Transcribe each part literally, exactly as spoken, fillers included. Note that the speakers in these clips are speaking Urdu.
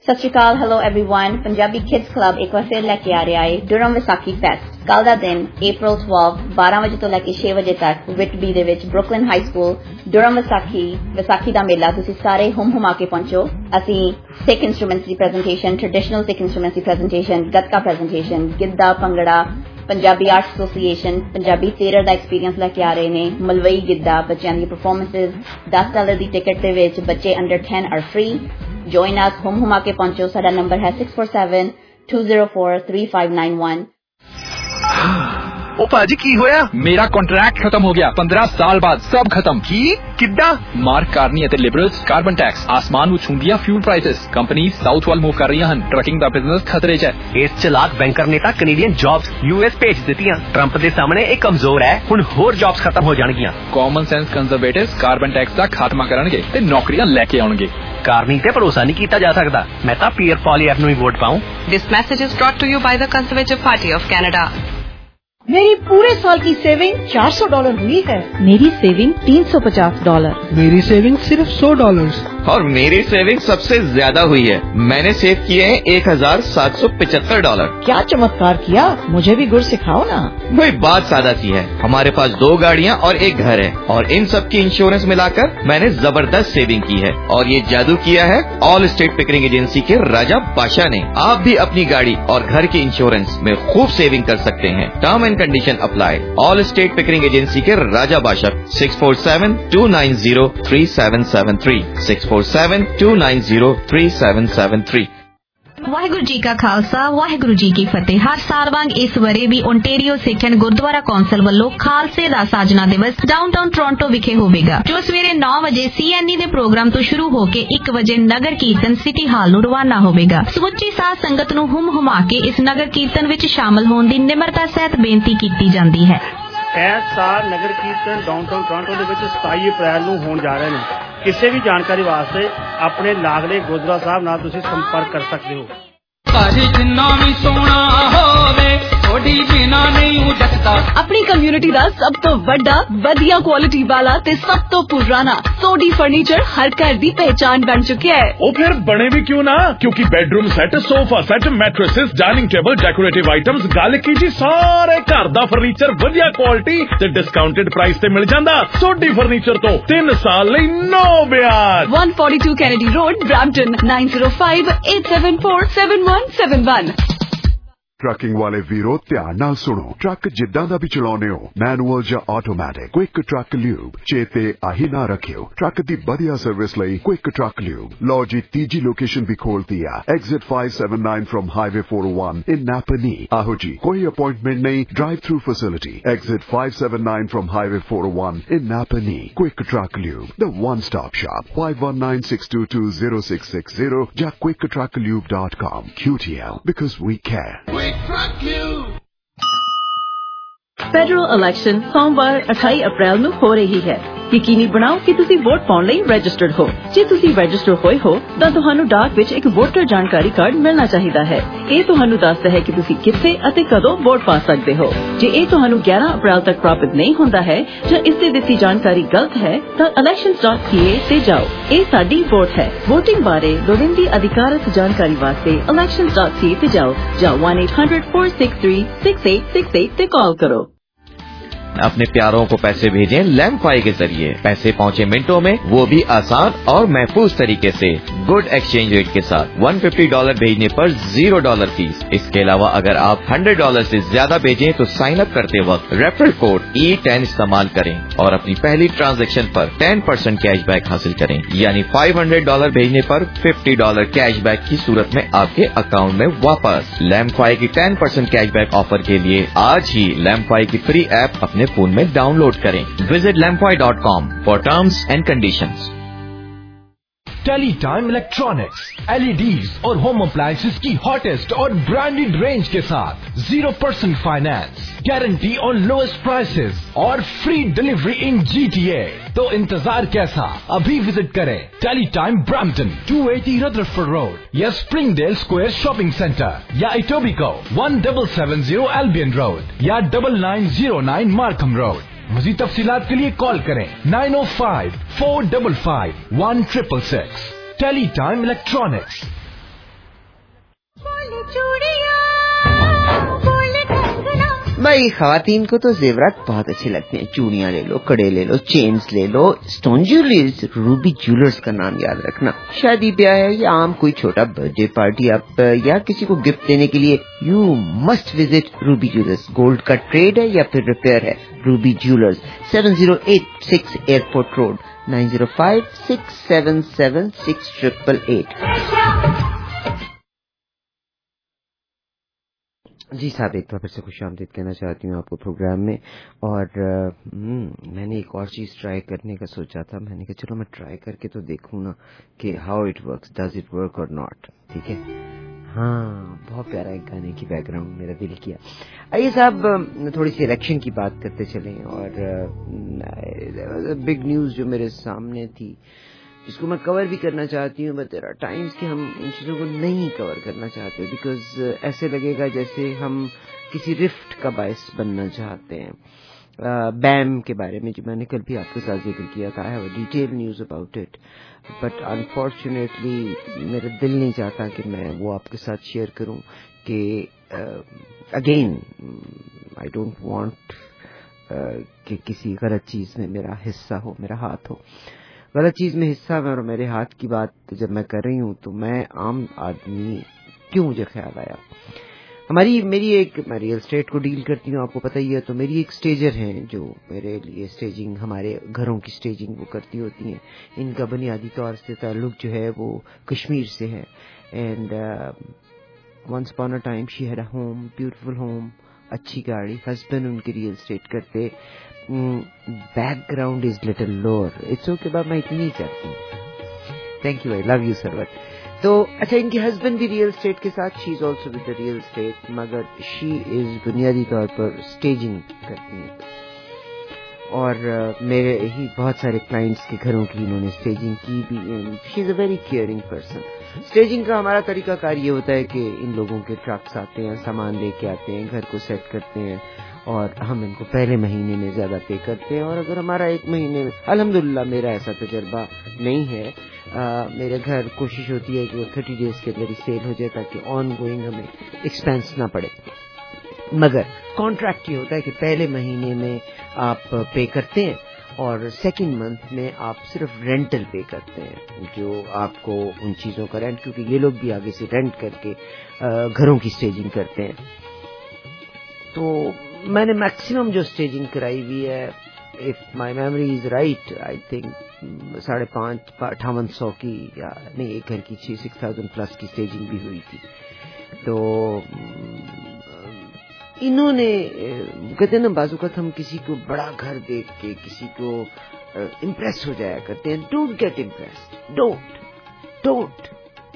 सत श्री अकाल, hello everyone. Punjabi kids club एक बार फिर लेके आ रहा है डुरम विसाखी फेस्ट। कल का दिन अप्रैल बारह बारह बजे तो लेके छह बजे तक विटबी दे विच Brooklin high school Durham Vaisakhi Vaisakhi दा मेला। तुसी सारे हुम हुमा के पहुंचो। असी सिख इंस्ट्रूमेंट्स दी प्रेजेंटेशन, ट्रेडिशनल सिख इंस्ट्रूमेंट्स दी presentation, gatka presentation, giddha, bhangra, Punjabi arts association, Punjabi theatre दा एक्सपीरियंस लेके आ रहे ने। मलवई गिद्दा, बच्चों दी परफॉर्मेंसेस, दस डॉलर दी टिकट दे विच बच्चे under ten are free. Join us, हुम हुमा के पहुंचो। साडा नंबर है six four seven two zero four three five nine one. ओ पाजी की होया? मेरा कॉन्ट्रैक्ट खत्म हो गया। पंद्रह साल बाद सब खत्म। की किद्दा? मार्क कार्नी ਅਤੇ ਲਿਬਰਲਸ ਕਾਰਬਨ ਟੈਕਸ ਆਸਮਾਨ ਨੂੰ ਛੂੰਦੀਆਂ ਫਿਊਲ ਪ੍ਰਾਈਸਸ। ਕੰਪਨੀ ਸਾਊਥ ਵੱਲ ਮੂਵ ਕਰ ਰਹੀਆਂ ਹਨ। ਟਰਕਿੰਗ ਦਾ ਬਿਜ਼ਨਸ ਖਤਰੇ 'ਚ ਹੈ। ਇਸ ਚਲਾਕ ਬੈਂਕਰ ਨੇ ਤਾਂ ਕੈਨੇਡੀਅਨ ਜੌਬਸ ਯੂਐਸ ਭੇਜ ਦਿੱਤੀਆਂ। ਟਰੰਪ ਦੇ ਸਾਹਮਣੇ ਇਹ ਕਮਜ਼ੋਰ ਹੈ। ਹੁਣ ਹੋਰ ਜੌਬਸ ਖਤਮ ਹੋ ਜਾਣਗੀਆਂ। Common sense conservatives carbon tax ਦਾ ਖਾਤਮਾ ਕਰਨਗੇ ਤੇ ਨੌਕਰੀਆਂ ਲੈ ਕੇ ਆਉਣਗੇ। ਕਾਰਨੀ ਤੇ ਭਰੋਸਾ ਨਹੀਂ ਕੀਤਾ ਜਾ ਸਕਦਾ। ਮੈਂ ਤਾਂ ਪੀਅਰ ਪੋਲੀਐਫ ਨੂੰ ਹੀ ਵੋਟ ਪਾਉਂ। This message is brought to you by the Conservative Party of Canada. मेरी पूरे साल की सेविंग चार सौ डॉलर हुई है। मेरी सेविंग तीन सौ पचास डॉलर। मेरी सेविंग सिर्फ सौ डॉलर। और मेरी सेविंग सबसे ज्यादा हुई है। मैंने सेव किए हैं एक हजार सात सौ पिछहत्तर डॉलर। क्या चमत्कार किया, मुझे भी गुर सिखाओ ना। वही बात सादा सी है। हमारे पास दो गाड़ियाँ और एक घर है और इन सब की इंश्योरेंस मिलाकर मैंने जबरदस्त सेविंग की है। और ये जादू किया है ऑल स्टेट पिकरिंग एजेंसी के राजा बादशाह ने। आप भी अपनी गाड़ी और घर की इंश्योरेंस में खूब सेविंग कर सकते हैं। Term and condition apply. All state Pickering agency के Raja Badshah six four seven two nine zero three seven seven three six four seven two nine zero three seven seven three. Waheguru ji ਕਾ ਖਾਲਸਾ, ਵਾਹਿਗੁਰੂ ਜੀ ਕੀ ਫਤਿਹ। ਹਰ ਸਾਲ ਵਾਂਗ ਇਸ ਵਰੇ ਵੀ Ontario Sikh and gurdwara council ਵੱਲੋਂ ਖਾਲਸੇ ਦਾ ਸਾਜਨਾ ਦਿਵਸ ਡਾਊਨਟਾਊਨ ਟੋਰਾਂਟੋ ਵਿਖੇ ਹੋਵੇਗਾ, ਜੋ ਸਵੇਰੇ ਨੌ ਵਜੇ ਸੀਐਨਈ ਦੇ ਪ੍ਰੋਗਰਾਮ ਤੋਂ ਸ਼ੁਰੂ ਹੋ ਕੇ ਇੱਕ ਵਜੇ ਨਗਰ ਕੀਰਤਨ ਸਿਟੀ ਹਾਲ ਨੂੰ ਰਵਾਨਾ ਹੋਵੇਗਾ। ਸਮੁੱਚੀ ਸਾਧ ਸੰਗਤ ਨੂੰ ਹੁਮ ਹੁਮਾ ਕੇ ਇਸ ਨਗਰ ਕੀਰਤਨ ਵਿੱਚ ਸ਼ਾਮਲ ਹੋਣ ਦੀ ਨਿਮਰਤਾ ਸਹਿਤ ਬੇਨਤੀ ਕੀਤੀ ਜਾਂਦੀ ਹੈ। ਇਸ ਸਾਲ ਨਗਰ ਕੀਰਤਨ ਡਾਊਨਟਾਊਨ ਟੋਰਾਂਟੋ ਦੇ ਵਿੱਚ ਸਤਾਈ ਅਪ੍ਰੈਲ ਨੂੰ ਹੋਣ ਜਾ ਰਹੇ ਨੇ। ਕਿਸੇ ਵੀ ਜਾਣਕਾਰੀ ਵਾਸਤੇ ਆਪਣੇ ਲਾਗਲੇ ਗੁਰਦੁਆਰਾ ਸਾਹਿਬ ਨਾਲ ਤੁਸੀਂ ਸੰਪਰਕ ਕਰ ਸਕਦੇ ਹੋ। ਭਾਜੀ ਜਿੰਨਾ ਵੀ ਸੋਹਣਾ ਹੋਵੇ ਥੋੜੀ ਬਿਨਾ ਨਹੀਂ ਉਜਕਦਾ। ਆਪਣੀ ਕਮਿਊਨਿਟੀ ਦਾ ਸਭ ਤੋਂ ਵੱਡਾ, ਵਧੀਆ ਕੁਆਲਿਟੀ ਵਾਲਾ ਤੇ ਸਭ ਤੋਂ ਪੁਰਾਣਾ ਸੋਡੀ ਫਰਨੀਚਰ ਹਰ ਘਰ ਦੀ ਪਹਿਚਾਨ ਬਣ ਚੁੱਕਿਆ ਹੈ। ਉਹ ਫਿਰ ਬਣੇ ਵੀ ਕਿਉਂ ਨਾ, ਕਿਉਂਕਿ bedroom set, sofa set, mattresses, dining table, decorative items, ਗੱਲ ਕੀ ਜੀ ਸਾਰੇ ਘਰ ਦਾ ਫਰਨੀਚਰ ਵਧੀਆ ਕੁਆਲਿਟੀ ਤੇ ਡਿਸਕਾਊਂਟਡ ਪ੍ਰਾਈਸ ਤੇ ਮਿਲ ਜਾਂਦਾ। ਸੋਡੀ ਫਰਨੀਚਰ ਤੋਂ ਤਿੰਨ ਸਾਲ ਲਈ ਨੋ ਵਿਆਜ। one forty-two Kennedy Road, Brampton, nine zero five eight seven four seven one seven one। Trucking ਵਾਲੇ ਵੀਰੋ ਧਿਆਨ ਨਾਲ ਸੁਣੋ। ਟਰੱਕ ਜਿੱਦਾਂ ਦਾ ਵੀ ਚਲਾਉਨੇ ਹੋ, ਮੈਨੂਅਲ ਜਾਂ ਆਟੋਮੈਟਿਕ, ਕੁਇਕ ਟਰੱਕ ਲਿਊਬ ਚੇਤੇ ਆਹੀ ਨਾ ਰੱਖਿਓ। ਟਰੱਕ ਦੀ ਵਧੀਆ ਸਰਵਿਸ ਲਈ ਕੁਇਕ ਟਰੱਕ ਲਿਊਬ। ਲਓ ਜੀ, ਤੀਜੀ ਲੋਕੇਸ਼ਨ ਵੀ ਖੋਲਤੀ ਆ, exit five seventy-nine from highway four oh one in Napanee. ਆਹੋ ਜੀ, ਕੋਈ ਅਪਾਇੰਟਮੈਂਟ ਨਹੀਂ, drive through facility. Exit five seventy-nine from highway four oh one in Napanee. Quick truck lube, the one stop shop. five one nine six two two zero six six zero ਜਾਂ quick truck lube dot com। Q T L, because we care। Federal election ਸੋਮਵਾਰ ਅਠਾਈ ਅਪ੍ਰੈਲ ਨੂੰ ਹੋ ਰਹੀ ਹੈ। ਯਕੀਨੀ ਬਣਾਓ ਕਿ ਤੁਸੀਂ ਵੋਟ ਪਾਉਣ ਲਈ ਰਜਿਸਟਰਡ ਹੋ। ਜੇ ਤੁਸੀਂ ਰਜਿਸਟਰ ਹੋਏ ਹੋ ਤਾਂ ਤੁਹਾਨੂੰ ਡਾਕ ਵਿੱਚ ਇੱਕ ਵੋਟਰ ਜਾਣਕਾਰੀ ਕਾਰਡ ਮਿਲਣਾ ਚਾਹੀਦਾ ਹੈ। ਇਹ ਤੁਹਾਨੂੰ ਦੱਸਦਾ ਹੈ ਕਿ ਤੁਸੀਂ ਕਿੱਥੇ ਅਤੇ ਕਦੋਂ ਵੋਟ ਪਾ ਸਕਦੇ ਹੋ। ਜੇ ਇਹ ਤੁਹਾਨੂੰ ਗਿਆਰਾਂ ਅਪ੍ਰੈਲ ਤੱਕ ਪ੍ਰਾਪਤ ਨਹੀਂ ਹੁੰਦਾ ਹੈ ਜਾਂ ਇਸ ਤੇ ਦਿੱਤੀ ਜਾਣਕਾਰੀ ਗਲਤ ਹੈ ਤਾਂ elections dot c a ਤੇ ਜਾਓ। ਇਹ ਸਾਡੀ ਵੋਟ ਹੈ। ਵੋਟਿੰਗ ਬਾਰੇ ਲੋੜੀਂਦੀ ਅਧਿਕਾਰਤ ਜਾਣਕਾਰੀ ਵਾਸਤੇ elections dot c a ਤੇ ਜਾਓ ਜਾਂ one eight hundred four six three six eight six eight ਤੇ ਕਾਲ करो। अपने प्यारों को पैसे भेजें लैम्फाई के जरिए। पैसे पहुंचे मिनटों में, वो भी आसान और महफूज तरीके से, गुड एक्सचेंज रेट के साथ। एक सौ पचास डॉलर भेजने पर जीरो डॉलर फीस। इसके अलावा अगर आप सौ डॉलर से ज्यादा भेजें तो साइन अप करते वक्त रेफरल कोड ई टेन इस्तेमाल करें और अपनी पहली ट्रांजैक्शन पर टेन परसेंट कैशबैक हासिल करें। यानी पाँच सौ डॉलर भेजने पर पचास डॉलर कैशबैक की सूरत में आपके अकाउंट में वापस। लैम्फाई की टेन परसेंट कैशबैक ऑफर के लिए आज ही लैम्फाई की फ्री ऐप अपने फोन में डाउनलोड करें। Visit Lamfy dot com for terms and conditions. Teletyme electronics, L E Ds और होम अप्लायंसेस की हॉटेस्ट और ब्रांडेड रेंज के साथ zero percent finance, guarantee on lowest prices और free delivery in G T A. तो इंतजार कैसा, अभी विजिट करें Teletyme Brampton two eighty Rutherford road या स्प्रिंगडेल स्क्वायर शॉपिंग सेंटर या Etobicoke one seven seven zero Albion road या nine nine zero nine Markham road. मज़ीद तफसीलात के लिए कॉल करें nine oh five, four five five, one six six six। Teletyme electronics. Teletyme Brampton, two eighty Rutherford Road, या double nine zero nine Markham Road. Visit tafsilaat ke liye call kare nine oh five, four five five, one six six six six. Teletyme Electronics. بھائی خواتین کو تو زیورات بہت اچھے لگتے ہیں. چوڑیاں لے لو, کڑے لے لو, چینز لے لو. اسٹون جیولرز, روبی جیولرز کا نام یاد رکھنا. شادی بیاہ ہے یا عام کوئی چھوٹا برتھ ڈے پارٹی آپ یا کسی کو گفٹ دینے کے لیے, you must visit Ruby jewellers. Gold کا ٹریڈ ہے یا پھر ریپیئر ہے, Ruby jewellers, seven zero eight six airport road, nine zero five six seven seven six triple eight. جی صاحب, ایک بار پھر سے خوش آمدید کہنا چاہتی ہوں آپ کو پروگرام میں. اور میں نے ایک اور چیز ٹرائی کرنے کا سوچا تھا. میں نے کہا چلو میں ٹرائی کر کے تو دیکھوں نا کہ how it works, does it work or not. ٹھیک ہے, ہاں بہت پیارا ایک گانے کی بیک گراؤنڈ میرا دل کیا. آئیے صاحب تھوڑی سی الیکشن کی بات کرتے چلیں. اور بگ نیوز جو میرے سامنے تھی جس کو میں کور بھی کرنا چاہتی ہوں, بٹ دیر آر ٹائمز کہ ہم ان چیزوں کو نہیں کور کرنا چاہتے بیکاز ایسے لگے گا جیسے ہم کسی رفٹ کا باعث بننا چاہتے ہیں. بیم کے بارے میں جو میں نے کل بھی آپ کے ساتھ ذکر کیا تھا, I have a detail news about it, but unfortunately میرا دل نہیں چاہتا کہ میں وہ آپ کے ساتھ شیئر کروں کہ اگین آئی ڈونٹ وانٹ کہ کسی غلط چیز میں میرا حصہ ہو, میرا ہاتھ ہو. غلط چیز میں حصہ میں اور میرے ہاتھ کی بات جب میں کر رہی ہوں تو میں عام آدمی کیوں مجھے خیال آیا. ہماری میری ایک میں ریئل اسٹیٹ کو ڈیل کرتی ہوں, آپ کو پتہ ہی ہے, تو میری ایک اسٹیجر ہیں جو میرے لیے اسٹیجنگ, ہمارے گھروں کی اسٹیجنگ وہ کرتی ہوتی ہیں. ان کا بنیادی طور سے تعلق جو ہے وہ کشمیر سے ہے. And once upon a time she had a home, beautiful home, اچھی گاڑی, ہسبینڈ ان کی ریئل اسٹیٹ کرتے. Background is little lower, it's okay بابا, میں اتنی ہی کرتی ہوں. Thank you, I love you sir. But تو اچھا, ان کی ہسبینڈ بھی ریئل اسٹیٹ کے ساتھ, she is also with the real estate, مگر شی از بنیادی طور پر اسٹیجنگ کرتی ہیں. اور میرے ہی بہت سارے کلائنٹس کے گھروں کی انہوں نے اسٹیجنگ کی بھی. She is a very caring person. Staging کا ہمارا طریقہ کار یہ ہوتا ہے کہ ان لوگوں کے ٹرکس آتے ہیں, سامان لے کے آتے ہیں, گھر کو سیٹ کرتے ہیں, اور ہم ان کو پہلے مہینے میں زیادہ پے کرتے ہیں. اور اگر ہمارا ایک مہینے میں, الحمدللہ میرا ایسا تجربہ نہیں ہے, آ, میرے گھر کوشش ہوتی ہے کہ وہ تھرٹی ڈیز کے اندر ہی سیل ہو جائے تاکہ آن گوئنگ ہمیں ایکسپینس نہ پڑے. مگر کانٹریکٹ یہ ہوتا ہے کہ پہلے مہینے میں آپ پے کرتے ہیں اور سیکنڈ منتھ میں آپ صرف رینٹل پے کرتے ہیں, جو آپ کو ان چیزوں کا رینٹ, کیونکہ یہ لوگ بھی آگے سے رینٹ کر کے گھروں کی اسٹیجنگ کرتے ہیں. تو میں نے میکسیمم جو اسٹیجنگ کرائی ہوئی ہے, if my memory is right, I think ساڑھے پانچ اٹھاون سو کی, یا نہیں, ایک گھر کی چھ سکس تھاؤزینڈ پلس کی اسٹیجنگ بھی ہوئی تھی. تو انہوں نے کہتے ہیں نا, بعض اوقات ہم کسی کو بڑا گھر دیکھ کے کسی کو امپریس ہو جایا کرتے ہیں. Don't get impressed, don't don't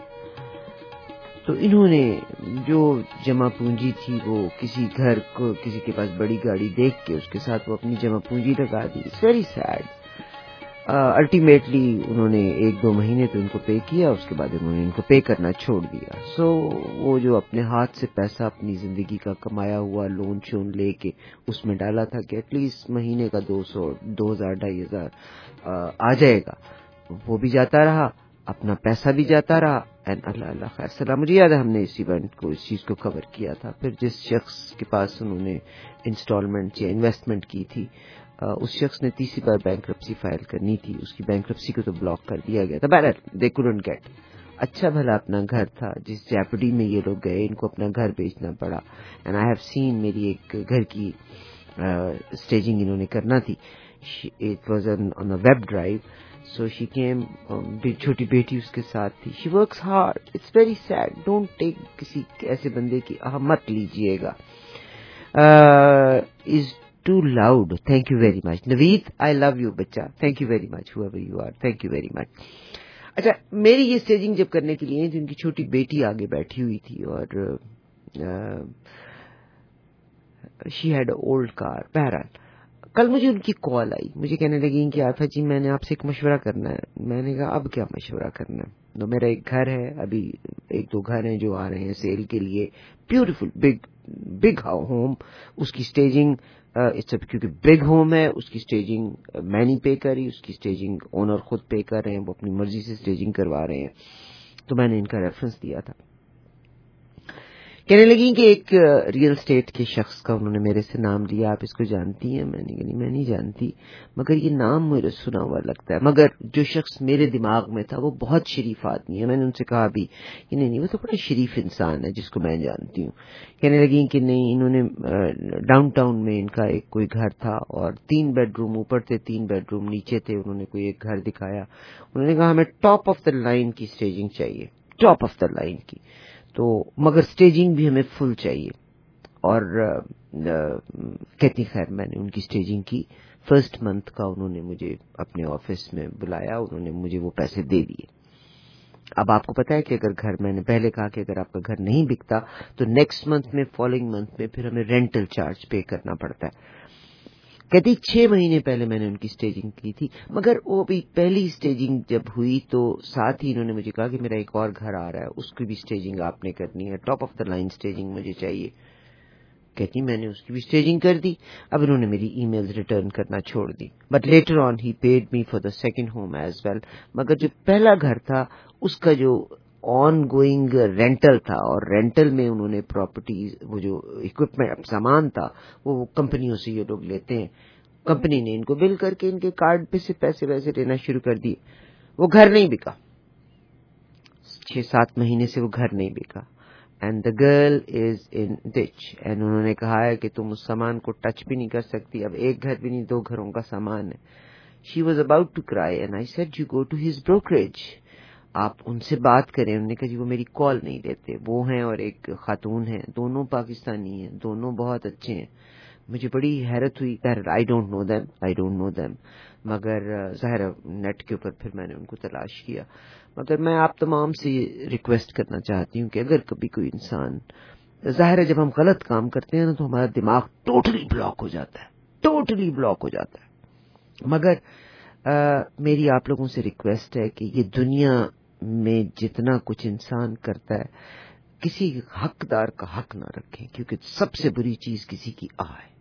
تو انہوں نے جو جمع پونجی تھی وہ کسی گھر کو, کسی کے پاس بڑی گاڑی دیکھ کے اس کے ساتھ وہ اپنی جمع پونجی لگا دی. It's very sad. الٹیمیٹلی انہوں نے ایک دو مہینے تو ان کو پے کیا, اس کے بعد انہوں نے ان کو پے کرنا چھوڑ دیا. سو وہ جو اپنے ہاتھ سے پیسہ اپنی زندگی کا کمایا ہوا لون شون لے کے اس میں ڈالا تھا کہ ایٹ لیسٹ مہینے کا دو سو دو ہزار ڈھائی ہزار آ جائے گا, وہ بھی جاتا رہا, اپنا پیسہ بھی جاتا رہا. اینڈ اللہ اللہ خیر سلام. مجھے یاد ہے ہم نے اس ایونٹ کو, اس چیز کو کور کیا تھا. پھر جس شخص کے پاس انہوں نے انسٹالمنٹ یا انویسٹمنٹ کی تھی, اس شخص نے تیسری بار بینکرپسی فائل کرنی تھی, اس کی بینکرپسی کو تو بلاک کر دیا گیا تھا. بہرحال دے کوڈنٹ گیٹ. اچھا بھلا اپنا گھر تھا, جس جیپڈی میں یہ لوگ گئے, ان کو اپنا گھر بیچنا پڑا. اینڈ آئی ہیو سین, میری ایک گھر کی اسٹیجنگ انہوں نے کرنا تھی. It was on a web drive, so she came, چھوٹی بیٹی اس کے ساتھ تھی. She works hard. It's very sad. Don't take کسی ایسے بندے کی اہمیت لیجئے گا. Is too loud. Thank you very much Naveed, I love you بچہ. Thank you very much whoever you are. Thank you very much. اچھا, میری یہ اسٹیجنگ جب کرنے کے لیے جن کی چھوٹی بیٹی آگے بیٹھی ہوئی تھی, اور شی ہیڈ اے اولڈ کار. بہرحال کل مجھے ان کی کال آئی, مجھے کہنے لگی کہ آفا جی میں نے آپ سے ایک مشورہ کرنا ہے. میں نے کہا اب کیا مشورہ کرنا ہے؟ تو میرا ایک گھر ہے, ابھی ایک دو گھر ہیں جو آ رہے ہیں سیل کے لیے, بیوٹیفل بگ بگ ہوم. اس کی اسٹیجنگ, کیونکہ بگ ہوم ہے, اس کی اسٹیجنگ میں نہیں پے کری, اس کی اسٹیجنگ اونر خود پے کر رہے ہیں, وہ اپنی مرضی سے اسٹیجنگ کروا رہے ہیں. تو میں نے ان کا ریفرنس دیا تھا. کہنے لگی کہ ایک ریئل اسٹیٹ کے شخص کا انہوں نے میرے سے نام لیا, آپ اس کو جانتی ہیں؟ میں نے کہا نہیں میں نہیں جانتی, مگر یہ نام مجھے سنا ہوا لگتا ہے, مگر جو شخص میرے دماغ میں تھا وہ بہت شریف آدمی ہے. میں نے ان سے کہا بھی کہ نہیں نہیں وہ تو بڑا شریف انسان ہے جس کو میں جانتی ہوں. کہنے لگی کہ نہیں, انہوں نے ڈاؤن ٹاؤن میں ان کا ایک کوئی گھر تھا اور تین بیڈ روم اوپر تھے, تین بیڈ روم نیچے تھے. انہوں نے کوئی ایک گھر دکھایا, انہوں نے کہا ہمیں ٹاپ آف دا لائن کی اسٹیجنگ چاہیے, ٹاپ آف دا لائن کی, تو مگر اسٹیجنگ بھی ہمیں فل چاہیے. اور کہتی خیر میں نے ان کی اسٹیجنگ کی. فرسٹ منتھ کا انہوں نے مجھے اپنے آفس میں بلایا, انہوں نے مجھے وہ پیسے دے دیے. اب آپ کو پتا ہے کہ اگر گھر, میں نے پہلے کہا کہ اگر آپ کا گھر نہیں بکتا تو نیکسٹ منتھ میں, فالوئنگ منتھ میں پھر ہمیں رینٹل چارج پے کرنا پڑتا ہے. کہتی چھ مہینے پہلے میں نے ان کی اسٹیجنگ کی تھی, مگر وہ بھی پہلی اسٹیجنگ جب ہوئی تو ساتھ ہی انہوں نے مجھے کہا کہ میرا ایک اور گھر آ رہا ہے, اس کی بھی اسٹیجنگ آپ نے کرنی ہے, top of the line staging مجھے چاہیے. کہتی میں نے اس کی بھی اسٹیجنگ کر دی. اب انہوں نے میری ای میلز ریٹرن کرنا چھوڑ دی, but later on he paid me for the second home as well. مگر جو پہلا گھر تھا اس کا جو آن گوئنگ رینٹل تھا, اور رینٹل میں انہوں نے پراپرٹیز, وہ جو اکوپمنٹ سامان تھا وہ کمپنیوں سے یہ لوگ لیتے ہیں. کمپنی نے ان کو بل کر کے ان کے کارڈ پہ سے پیسے ویسے لینا شروع کر دیے. وہ گھر نہیں بکا, چھ سات مہینے سے وہ گھر نہیں بکا. And the girl is in Dutch, and انہوں نے کہا ہے کہ تم اس سامان کو ٹچ بھی نہیں کر سکتی. اب ایک گھر بھی نہیں, دو گھروں کا سامان ہے. She was about to cry and I said you go to his brokerage, آپ ان سے بات کریں. انہوں نے کہا جی وہ میری کال نہیں لیتے. وہ ہیں اور ایک خاتون ہیں, دونوں پاکستانی ہیں, دونوں بہت اچھے ہیں. مجھے بڑی حیرت ہوئی. I don't know them, I don't know them, مگر ظاہر نیٹ کے اوپر پھر میں نے ان کو تلاش کیا. مگر میں آپ تمام سے ریکویسٹ کرنا چاہتی ہوں کہ اگر کبھی کوئی انسان, ظاہر ہے جب ہم غلط کام کرتے ہیں نا تو ہمارا دماغ ٹوٹلی بلاک ہو جاتا ہے, ٹوٹلی بلاک ہو جاتا ہے. مگر آ, میری آپ لوگوں سے ریکویسٹ ہے کہ یہ دنیا میں جتنا کچھ انسان کرتا ہے کسی حقدار کا حق نہ رکھیں, کیونکہ سب سے بری چیز کسی کی آہ ہے.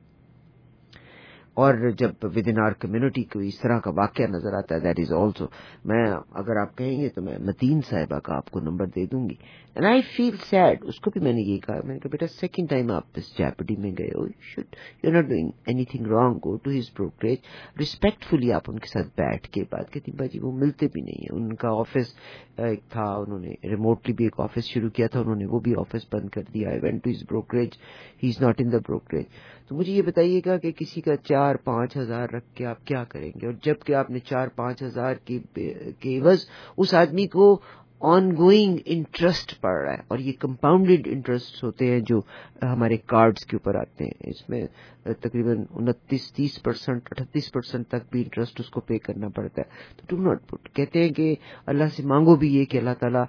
اور جب ود ان آر کمیونٹی کو اس طرح کا واقعہ نظر آتا ہے, دیٹ از آلسو, میں اگر آپ کہیں گے تو میں متین صاحبہ کا آپ کو نمبر دے دوں گی. And I feel sad. اس کو بھی میں نے یہ کہا, میں نے کہا بیٹا سیکنڈ ٹائم آپ اس جیپڈی میں گئے ہو, you should, you not doing anything wrong, go to his brokerage. Respectfully آپ ان کے ساتھ بیٹھ کے بات کہتی. باجی وہ ملتے بھی نہیں ہیں. ان کا آفس ایک تھا, انہوں نے ریموٹلی بھی ایک آفس شروع کیا تھا, انہوں نے وہ بھی آفس بند کر دیا. I went to his brokerage, he is not in the brokerage. تو مجھے یہ بتائیے گا کہ کسی کا چار پانچ ہزار رکھ کے آپ کیا کریں گے, اور جب کہ آپ نے چار پانچ ہزار کے عوض اس آدمی کو آن گوئنگ انٹرسٹ پڑ رہا ہے, اور یہ کمپاؤنڈیڈ انٹرسٹ ہوتے ہیں جو ہمارے کارڈز کے اوپر آتے ہیں. اس میں تقریباً انتیس تیس پرسینٹ اٹھتیس پرسینٹ تک بھی انٹرسٹ اس کو پے کرنا پڑتا ہے. تو ڈو ناٹ پٹ. کہتے ہیں کہ اللہ سے مانگو بھی یہ کہ اللہ تعالیٰ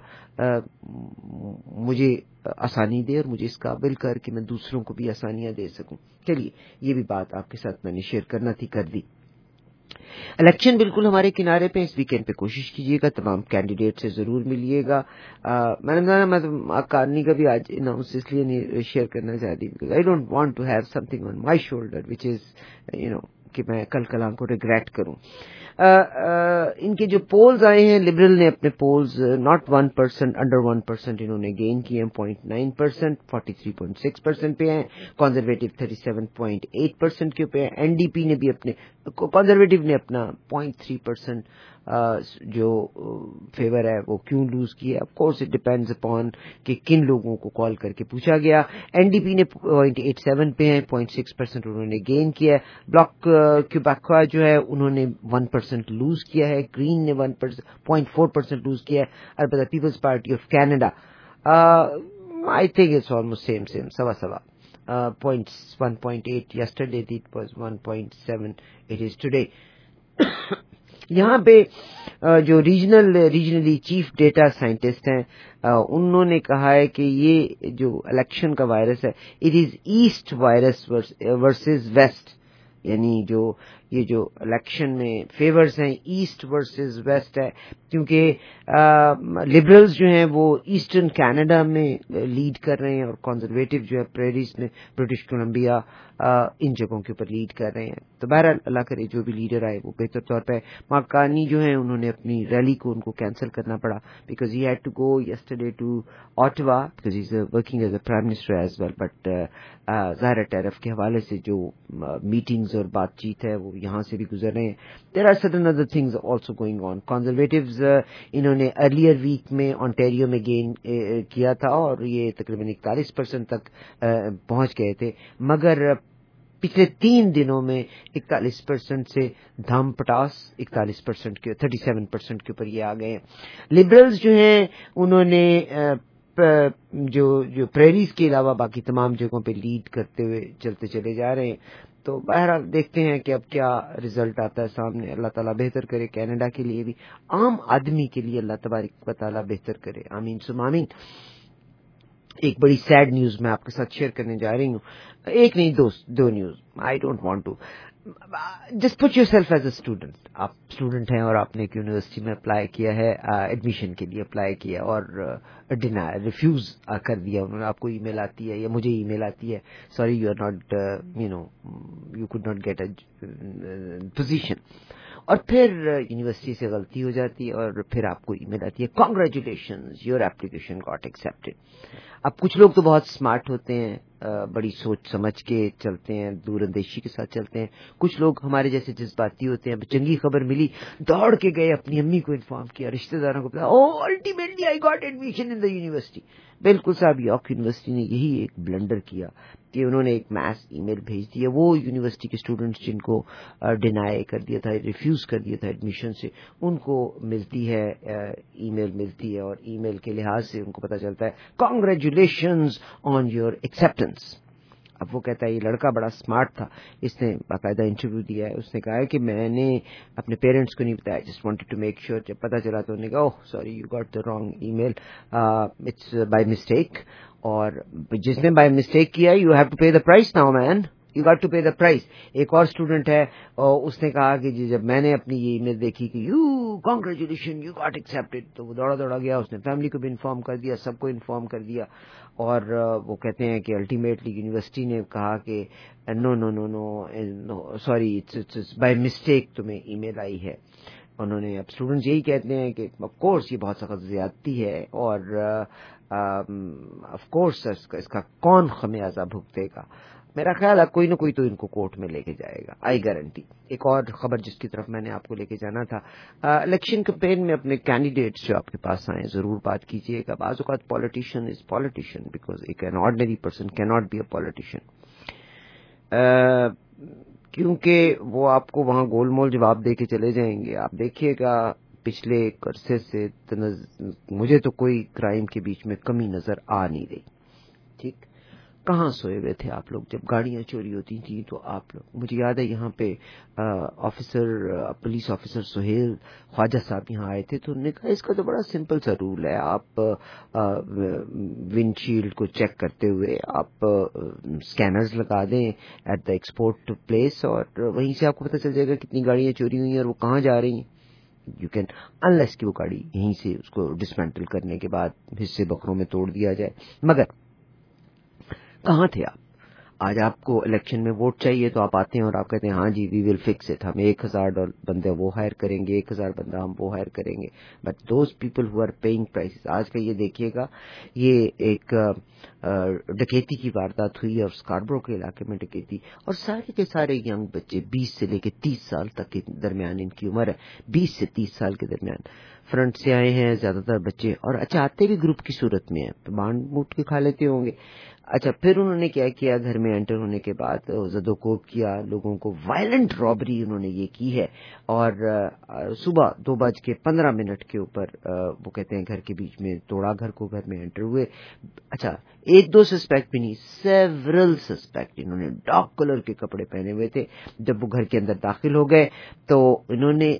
مجھے آسانی دے اور مجھے اس قابل کر کہ میں دوسروں کو بھی آسانیاں دے سکوں. چلیے یہ بھی بات آپ کے ساتھ میں نے شیئر کرنا تھی, کر دی. الیکشن بالکل ہمارے کنارے پہ, اس ویکینڈ پہ کوشش کیجیے گا, تمام کینڈیڈیٹ سے ضرور ملیے گا. میں نے میں کارنی کا بھی آج اناؤنس اس لیے نہیں شیئر کرنا چاہتی, because I don't want to have something on my shoulder which is you know کہ میں کل کلام کو ریگریٹ کروں. ان کے جو پولز آئے ہیں, لبرل نے اپنے polls not one percent under one percent انہوں نے گین کیے ہیں, point nine percent forty three point six percent پہ ہیں. Conservative thirty seven point eight percent کے پہ ہیں. این ڈی پی نے بھی اپنے کنزرویٹو نے اپنا پوائنٹ تھری پرسینٹ جو فیور ہے وہ کیوں لوز کیا. Of course it depends upon کہ کن لوگوں کو کال کر کے پوچھا گیا. این ڈی پی نے پوائنٹ ایٹ سیون پہ ہیں, پوائنٹ سکس پرسینٹ انہوں نے گین کیا ہے. بلاک کیوبیکوا جو ہے انہوں نے ون پرسینٹ لوز کیا ہے. گرین نے one point four percent lose کیا ہے. البتہ People's Party of Canada I think it's almost same same سوا سوا point one point eight yesterday it was one point seven it is today. یہاں پہ جو regional regionally chief data scientist ہیں انہوں نے کہا ہے کہ یہ جو الیکشن کا وائرس ہے it is east virus versus west, یعنی جو یہ جو الیکشن میں فیورز ہیں ایسٹ ورسز ویسٹ ہے, کیونکہ لبرلز جو ہیں وہ ایسٹرن کینیڈا میں لیڈ کر رہے ہیں اور کنزرویٹو جو ہے پریریز میں برٹش کولمبیا ان جگہوں کے اوپر لیڈ کر رہے ہیں. تو بہرحال اللہ کرے جو بھی لیڈر آئے وہ بہتر طور پہ. مارک کارنی جو ہیں انہوں نے اپنی ریلی کو ان کو کینسل کرنا پڑا because he had to go yesterday to Ottawa because he is working as a prime minister as well, but ظاہر ٹیرف کے حوالے سے جو میٹنگز اور بات چیت ہے وہ یہاں سے بھی گزر رہے ہیں. There are certain other things also going on. Conservatives انہوں نے ارلیئر ویک میں آنٹیریو میں گین کیا تھا اور یہ تقریباً اکتالیس پرسینٹ تک پہنچ گئے تھے, مگر پچھلے تین دنوں میں اکتالیس پرسینٹ سے دھم پٹاس اکتالیس پرسینٹ کے تھرٹی سیون پرسینٹ کے اوپر یہ آ گئے ہیں. لبرلز جو ہیں انہوں نے جو جو پریریز کے علاوہ باقی تمام جگہوں پہ لیڈ کرتے ہوئے چلتے چلے جا رہے ہیں. تو بہرحال دیکھتے ہیں کہ اب کیا رزلٹ آتا ہے سامنے. اللہ تعالیٰ بہتر کرے, کینیڈا کے لیے بھی, عام آدمی کے لیے اللہ تبارک و تعالیٰ بہتر کرے, آمین سم آمین. ایک بڑی سیڈ نیوز میں آپ کے ساتھ شیئر کرنے جا رہی ہوں, ایک نہیں دو دو news. I don't want to just put yourself as a student. آپ اسٹوڈنٹ ہیں اور آپ نے ایک یونیورسٹی میں اپلائی کیا ہے, ایڈمیشن کے لیے اپلائی کیا اور ڈینائی ریفیوز کر دیا انہوں نے. آپ کو ای میل آتی ہے یا مجھے ای میل آتی ہے, sorry you are not you know you could not get a position, اور پھر یونیورسٹی سے غلطی ہو جاتی ہے اور پھر آپ کو ای میل آتی ہے congratulations your application got accepted. اب کچھ لوگ تو بہت اسمارٹ ہوتے ہیں, بڑی سوچ سمجھ کے چلتے ہیں, دور اندیشی کے ساتھ چلتے ہیں. کچھ لوگ ہمارے جیسے جذباتی ہوتے ہیں, چنگی خبر ملی دوڑ کے گئے, اپنی امی کو انفارم کیا, رشتہ داروں کو بتایا, oh ultimately I got admission in the university. بالکل صاحب, یارک یونیورسٹی نے یہی ایک بلنڈر کیا کہ انہوں نے ایک میس ای میل بھیج دیا. وہ یونیورسٹی کے اسٹوڈنٹس جن کو ڈینائی کر دیا تھا, ریفیوز کر دیا تھا ایڈمیشن سے, ان کو ملتی ہے ای میل ملتی ہے, اور ای میل کے لحاظ سے ان کو پتہ چلتا ہے کانگریچولیشنز آن یور ایکسیپٹنس. اب وہ کہتا ہے یہ لڑکا بڑا اسمارٹ تھا, اس نے باقاعدہ انٹرویو دیا ہے, اس نے کہا ہے کہ میں نے اپنے پیرنٹس کو نہیں بتایا, just wanted to make sure. جب پتہ چلا تو انہوں نے کہا oh sorry you got the wrong email, it's by mistake. اور جس نے بائی مسٹیک کیا you have to pay the price now man, you got to pay the price. ایک اور اسٹوڈنٹ ہے اور اس نے کہا کہ جی جب میں نے اپنی یہ ای میل دیکھی کہ you congratulation you got accepted, تو وہ دوڑا دوڑا گیا, اس نے فیملی کو بھی انفارم کر دیا, سب کو انفارم کر دیا. اور وہ کہتے ہیں کہ الٹیمیٹلی یونیورسٹی نے کہا کہ no no no no sorry it's by mistake تمہیں ای میل آئی ہے. انہوں نے اب اسٹوڈنٹس یہی کہتے ہیں کہ آف کورس یہ بہت سخت زیادتی ہے اور آف کورس اس کا کون خمیازہ بھگتے گا. میرا خیال ہے کوئی نہ کوئی تو ان کو کورٹ میں لے کے جائے گا, آئی گارنٹی. ایک اور خبر جس کی طرف میں نے آپ کو لے کے جانا تھا, الیکشن کمپین میں اپنے کینڈیڈیٹس جو آپ کے پاس آئیں ضرور بات کیجیے گا. بعض اوقات پالیٹیشین از پالیٹیشین بیکاز ایک این آرڈنری پرسن کی ناٹ بی اے پالیٹیشین, کیونکہ وہ آپ کو وہاں گول مول جواب دے کے چلے جائیں گے. آپ دیکھیے گا پچھلے ایک عرصے سے مجھے تو کوئی کرائم کے بیچ میں کمی نظر آ نہیں رہی. ٹھیک, کہاں سوئے ہوئے تھے آپ لوگ جب گاڑیاں چوری ہوتی تھیں؟ تو آپ لوگ, مجھے یاد ہے یہاں پہ officer police officer Sohail Khawaja صاحب یہاں آئے تھے, تو انہوں نے کہا اس کا تو بڑا سمپل سا رول ہے, آپ ونڈ شیلڈ کو چیک کرتے ہوئے آپ اسکینرز لگا دیں ایٹ دا ایکسپورٹ پلیس, اور وہیں سے آپ کو پتہ چل جائے گا کتنی گاڑیاں چوری ہوئی ہیں اور وہ کہاں جا رہی ہیں. یو کین انلیس کی وہ گاڑی یہیں سے اس کو ڈسمینٹل کرنے کے بعد حصے بکروں میں توڑ دیا جائے. مگر کہاں تھے آپ؟ آج آپ کو الیکشن میں ووٹ چاہیے تو آپ آتے ہیں اور آپ کہتے ہیں ہاں جی وی ول فکس اٹ, ہم ایک ہزار بندے وہ ہائر کریں گے, ایک ہزار بندہ ہم وہ ہائر کریں گے. But those people who are paying prices. آج کا یہ دیکھیے گا, یہ ایک ڈکیتی کی واردات ہوئی اور اسکاربرو کے علاقے میں ڈکیتی, اور سارے کے سارے ینگ بچے بیس سے لے کے تیس سال تک کے درمیان ان کی عمر ہے, بیس سے تیس سال کے درمیان فرنٹ سے آئے ہیں زیادہ تر بچے, اور اچھا آتے بھی گروپ کی صورت میں ہیں, بانڈ موٹ کے کھا لیتے ہوں گے. اچھا پھر انہوں نے کیا کیا, گھر میں انٹر ہونے کے بعد زد و کوب کیا, لوگوں کو وائلنٹ رابری انہوں نے یہ کی ہے, اور صبح دو بج کے پندرہ منٹ کے اوپر وہ کہتے ہیں گھر کے بیچ میں توڑا گھر کو, گھر میں انٹر ہوئے. اچھا ایک دو سسپیکٹ بھی نہیں, سیورل سسپیکٹ, انہوں نے ڈارک کلر کے کپڑے پہنے ہوئے تھے. جب وہ گھر کے اندر داخل ہو گئے تو انہوں نے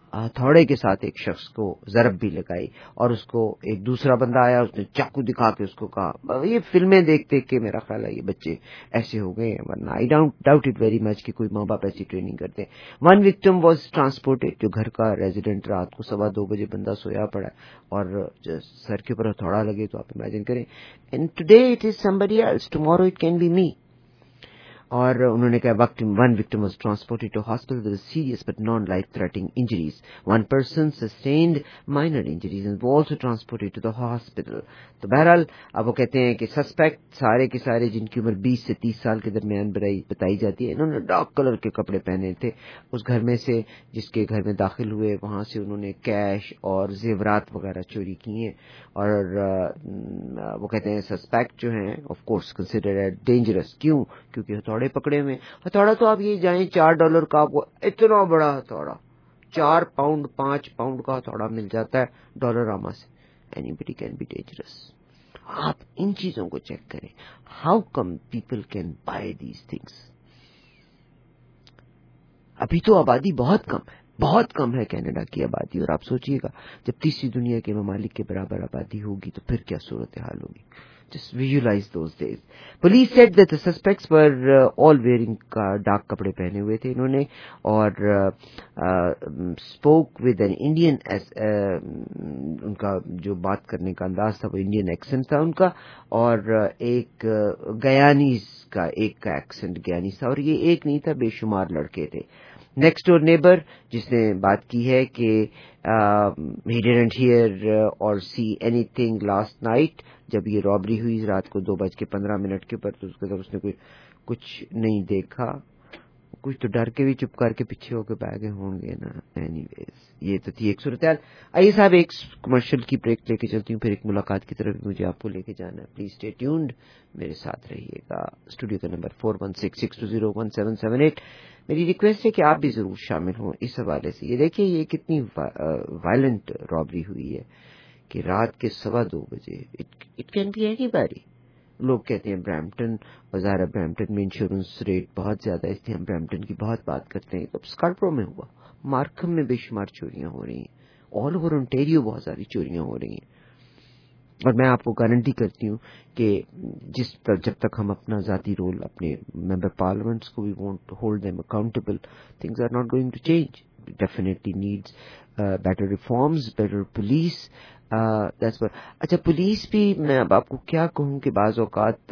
ہتھوڑے کے ساتھ ایک شخص کو ضرب بھی لگائی اور اس کو ایک دوسرا بندہ آیا, اس نے چاقو دکھا کے اس کو کہا. یہ فلمیں دیکھ دیکھ کے میرا خیال ہے یہ بچے ایسے ہو گئے ہیں, ورنہ I doubt it very much کہ کوئی ماں باپ ایسی ٹریننگ کرتے ہیں. ون وکٹم واز ٹرانسپورٹڈ, جو گھر کا ریزیڈنٹ رات کو سوا دو بجے بندہ سویا پڑا اور سر کے اوپر ہتھوڑا لگے تو آپ امیجن کریں. And today it is somebody else, tomorrow it can be me. اور انہوں نے کہا وقت one victim was transported to hospital with serious but non life threatening injuries. One person sustained minor injuries and also transported to the hospital. تو بہرحال اب وہ کہتے ہیں کہ سسپیکٹ سارے کے سارے جن کی عمر بیس سے تیس سال کے درمیان بتائی جاتی ہے, انہوں نے ڈارک کلر کے کپڑے پہنے تھے. اس گھر میں سے جس کے گھر میں داخل ہوئے وہاں سے انہوں نے کیش اور زیورات وغیرہ چوری کیے ہیں. اور وہ کہتے ہیں سسپیکٹ جو ہیں آف کورس کنسیڈرڈ ڈینجرس. کیوں؟ کیونکہ ہتھوڑے پکڑے ہوئے. ہتھوڑا تو آپ یہ جائیں چار ڈالر کا آپ کو اتنا بڑا ہتھوڑا, چار پاؤنڈ پانچ پاؤنڈ کا ہتھوڑا مل جاتا ہے ڈالر راما سے. Any can be dangerous. آپ ان چیزوں کو چیک کریں. How come people can buy these things. ابھی تو آبادی بہت کم ہے, بہت کم ہے کینیڈا کی آبادی, اور آپ سوچئے گا جب تیسری دنیا کے ممالک کے برابر آبادی ہوگی تو پھر کیا صورتحال ہوگی. Just visualize those days. Police said that the suspects were uh, all wearing uh, dark کپڑے پہنے ہوئے تھے انہوں نے, اور uh, uh, spoke with an Indian as uh, ان کا جو بات کرنے کا انداز تھا وہ انڈین ایکسنٹ تھا ان کا, اور uh, ایک uh, گیانیز کا ایک کا ایکسنٹ گیانیز تھا, اور یہ ایک نہیں تھا بے شمار لڑکے تھے. نیکسٹ ڈور نیبر جس نے بات کی ہے کہ ہی didn't hear or see anything last night, جب یہ رابری ہوئی رات کو دو بج کے پندرہ منٹ کے اوپر, تو اس کے بعد اس نے کوئی کچھ نہیں دیکھا. کچھ تو ڈر کے بھی چپ کر کے پیچھے ہو کے بیٹھے ہوں گے نا. اینی ویز یہ تو تھی ایک صورتحال. آئیے صاحب ایک کمرشل کی بریک لے کے چلتی ہوں, پھر ایک ملاقات کی طرف مجھے آپ کو لے کے جانا ہے. پلیز اسٹے ٹیونڈ, میرے ساتھ رہیے گا. اسٹوڈیو کا number four one six six two zero one seven seven eight. میری ریکویسٹ ہے کہ آپ بھی ضرور شامل ہوں اس حوالے سے. یہ دیکھیے یہ کتنی وائلنٹ رابری ہوئی ہے کہ رات کے سوا دو بجے. It can be anybody. لوگ کہتے ہیں برامپٹن, اور ظاہر برامپٹن میں انشورنس ریٹ بہت زیادہ ہے, اس لیے ہم برامپٹن کی بہت بات کرتے ہیں. تو اسکارپرو میں ہوا, مارکھم میں بے شمار چوریاں ہو رہی ہیں, آل اوور انٹیریو بہت ساری چوریاں ہو رہی ہیں. اور میں آپ کو گارنٹی کرتی ہوں کہ جس پر جب تک ہم اپنا ذاتی رول اپنے ممبر پارلیمنٹس کو we want to hold them accountable, things are not going to change. Definitely needs better reforms, better police. اچھا پولیس بھی میں اب آپ کو کیا کہوں کہ بعض اوقات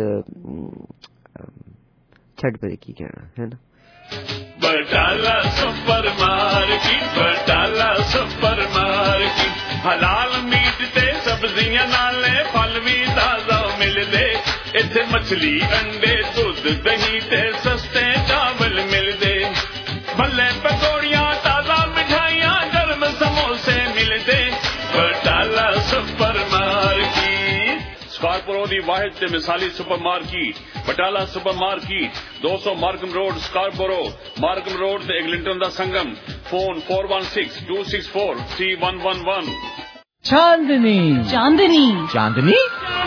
چھٹ بڑے کی کہنا ہے نا. Batala supermarket, Batala supermarket, حلال میٹ تے سبزیاں نالے پھل بھی تازہ ملدے. ایتھے مچھلی انڈے دودھ دہی تے سستے چاول ملدے. بھلے پکوڑیاں تازہ مٹھائیاں گرم سموسے ملدے. بٹالا سپر مارکیٹ اسکارپورو دی واحد تے مثالی supermarket. Batala supermarket دو سو Markham Road Scarborough, Markham Road تے ایگلنٹن دا سنگم. Phone four one six two six four three one one one. Chandni Chandni Chandni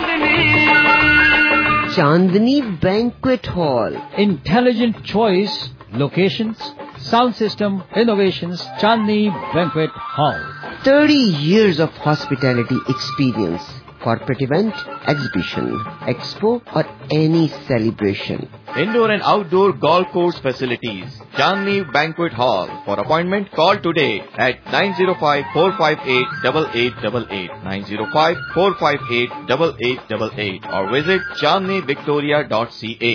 Chandni banquet hall. Intelligent choice, locations, sound system, innovations. Chandni banquet hall. thirty years of hospitality experience. Corporate event, exhibition, expo or any celebration. Indoor and outdoor golf course facilities. Chandni Banquet Hall. For appointment, call today at nine zero five, four five eight, eight eight eight eight. nine zero five, four five eight, eight eight eight eight. Or visit chandni victoria dot c a.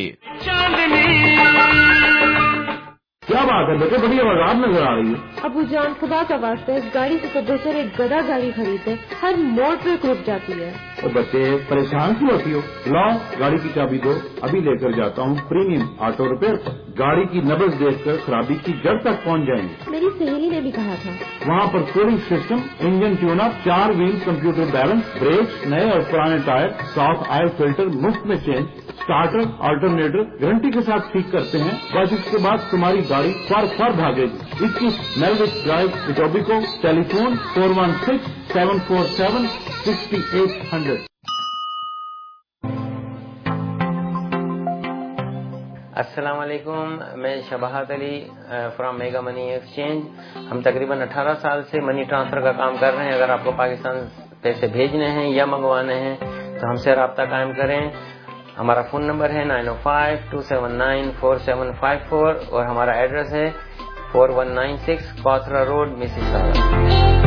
کیا بات ہے بیٹے, بڑی آواز نظر آ رہی ہے. ابو جان خدا کا واسطہ اس گاڑی سے تو دوسرے ایک گدا گاڑی خریدے, ہر موڑ پہ رک جاتی ہے. اور بچے پریشان کیوں ہوتی ہو؟ لاؤ گاڑی کی چابی دو, ابھی لے کر جاتا ہوں پریمیم آٹو ریپیئر. گاڑی کی نبض دیکھ کر خرابی کی جڑ تک پہنچ جائیں گے. میری سہیلی نے بھی کہا تھا. وہاں پر cooling system, engine tune up, چار ویل کمپیوٹر بیلنس, بریک, نئے اور پرانے ٹائر, صاف آئل فلٹر مفت میں چینج, اسٹارٹر آلٹرنیٹر گارنٹی کے ساتھ ٹھیک کرتے ہیں. بس اس کے بعد تمہاری گاڑی فر فر بھاگے گی. اکیس میلوک Drive Etobicoke. Telephone four one six seven four seven sixty eight hundred. السلام علیکم، میں Shabahat Ali from Mega Money Exchange. ہم تقریباً اٹھارہ سال سے منی ٹرانسفر کا کام کر رہے ہیں. اگر آپ کو پاکستان پیسے بھیجنے ہیں یا منگوانے ہیں تو ہم سے رابطہ قائم کریں. ہمارا فون نمبر ہے nine O five two seven nine four seven five four اور ہمارا ایڈریس ہے four one nine six Cawthra Road Mississauga.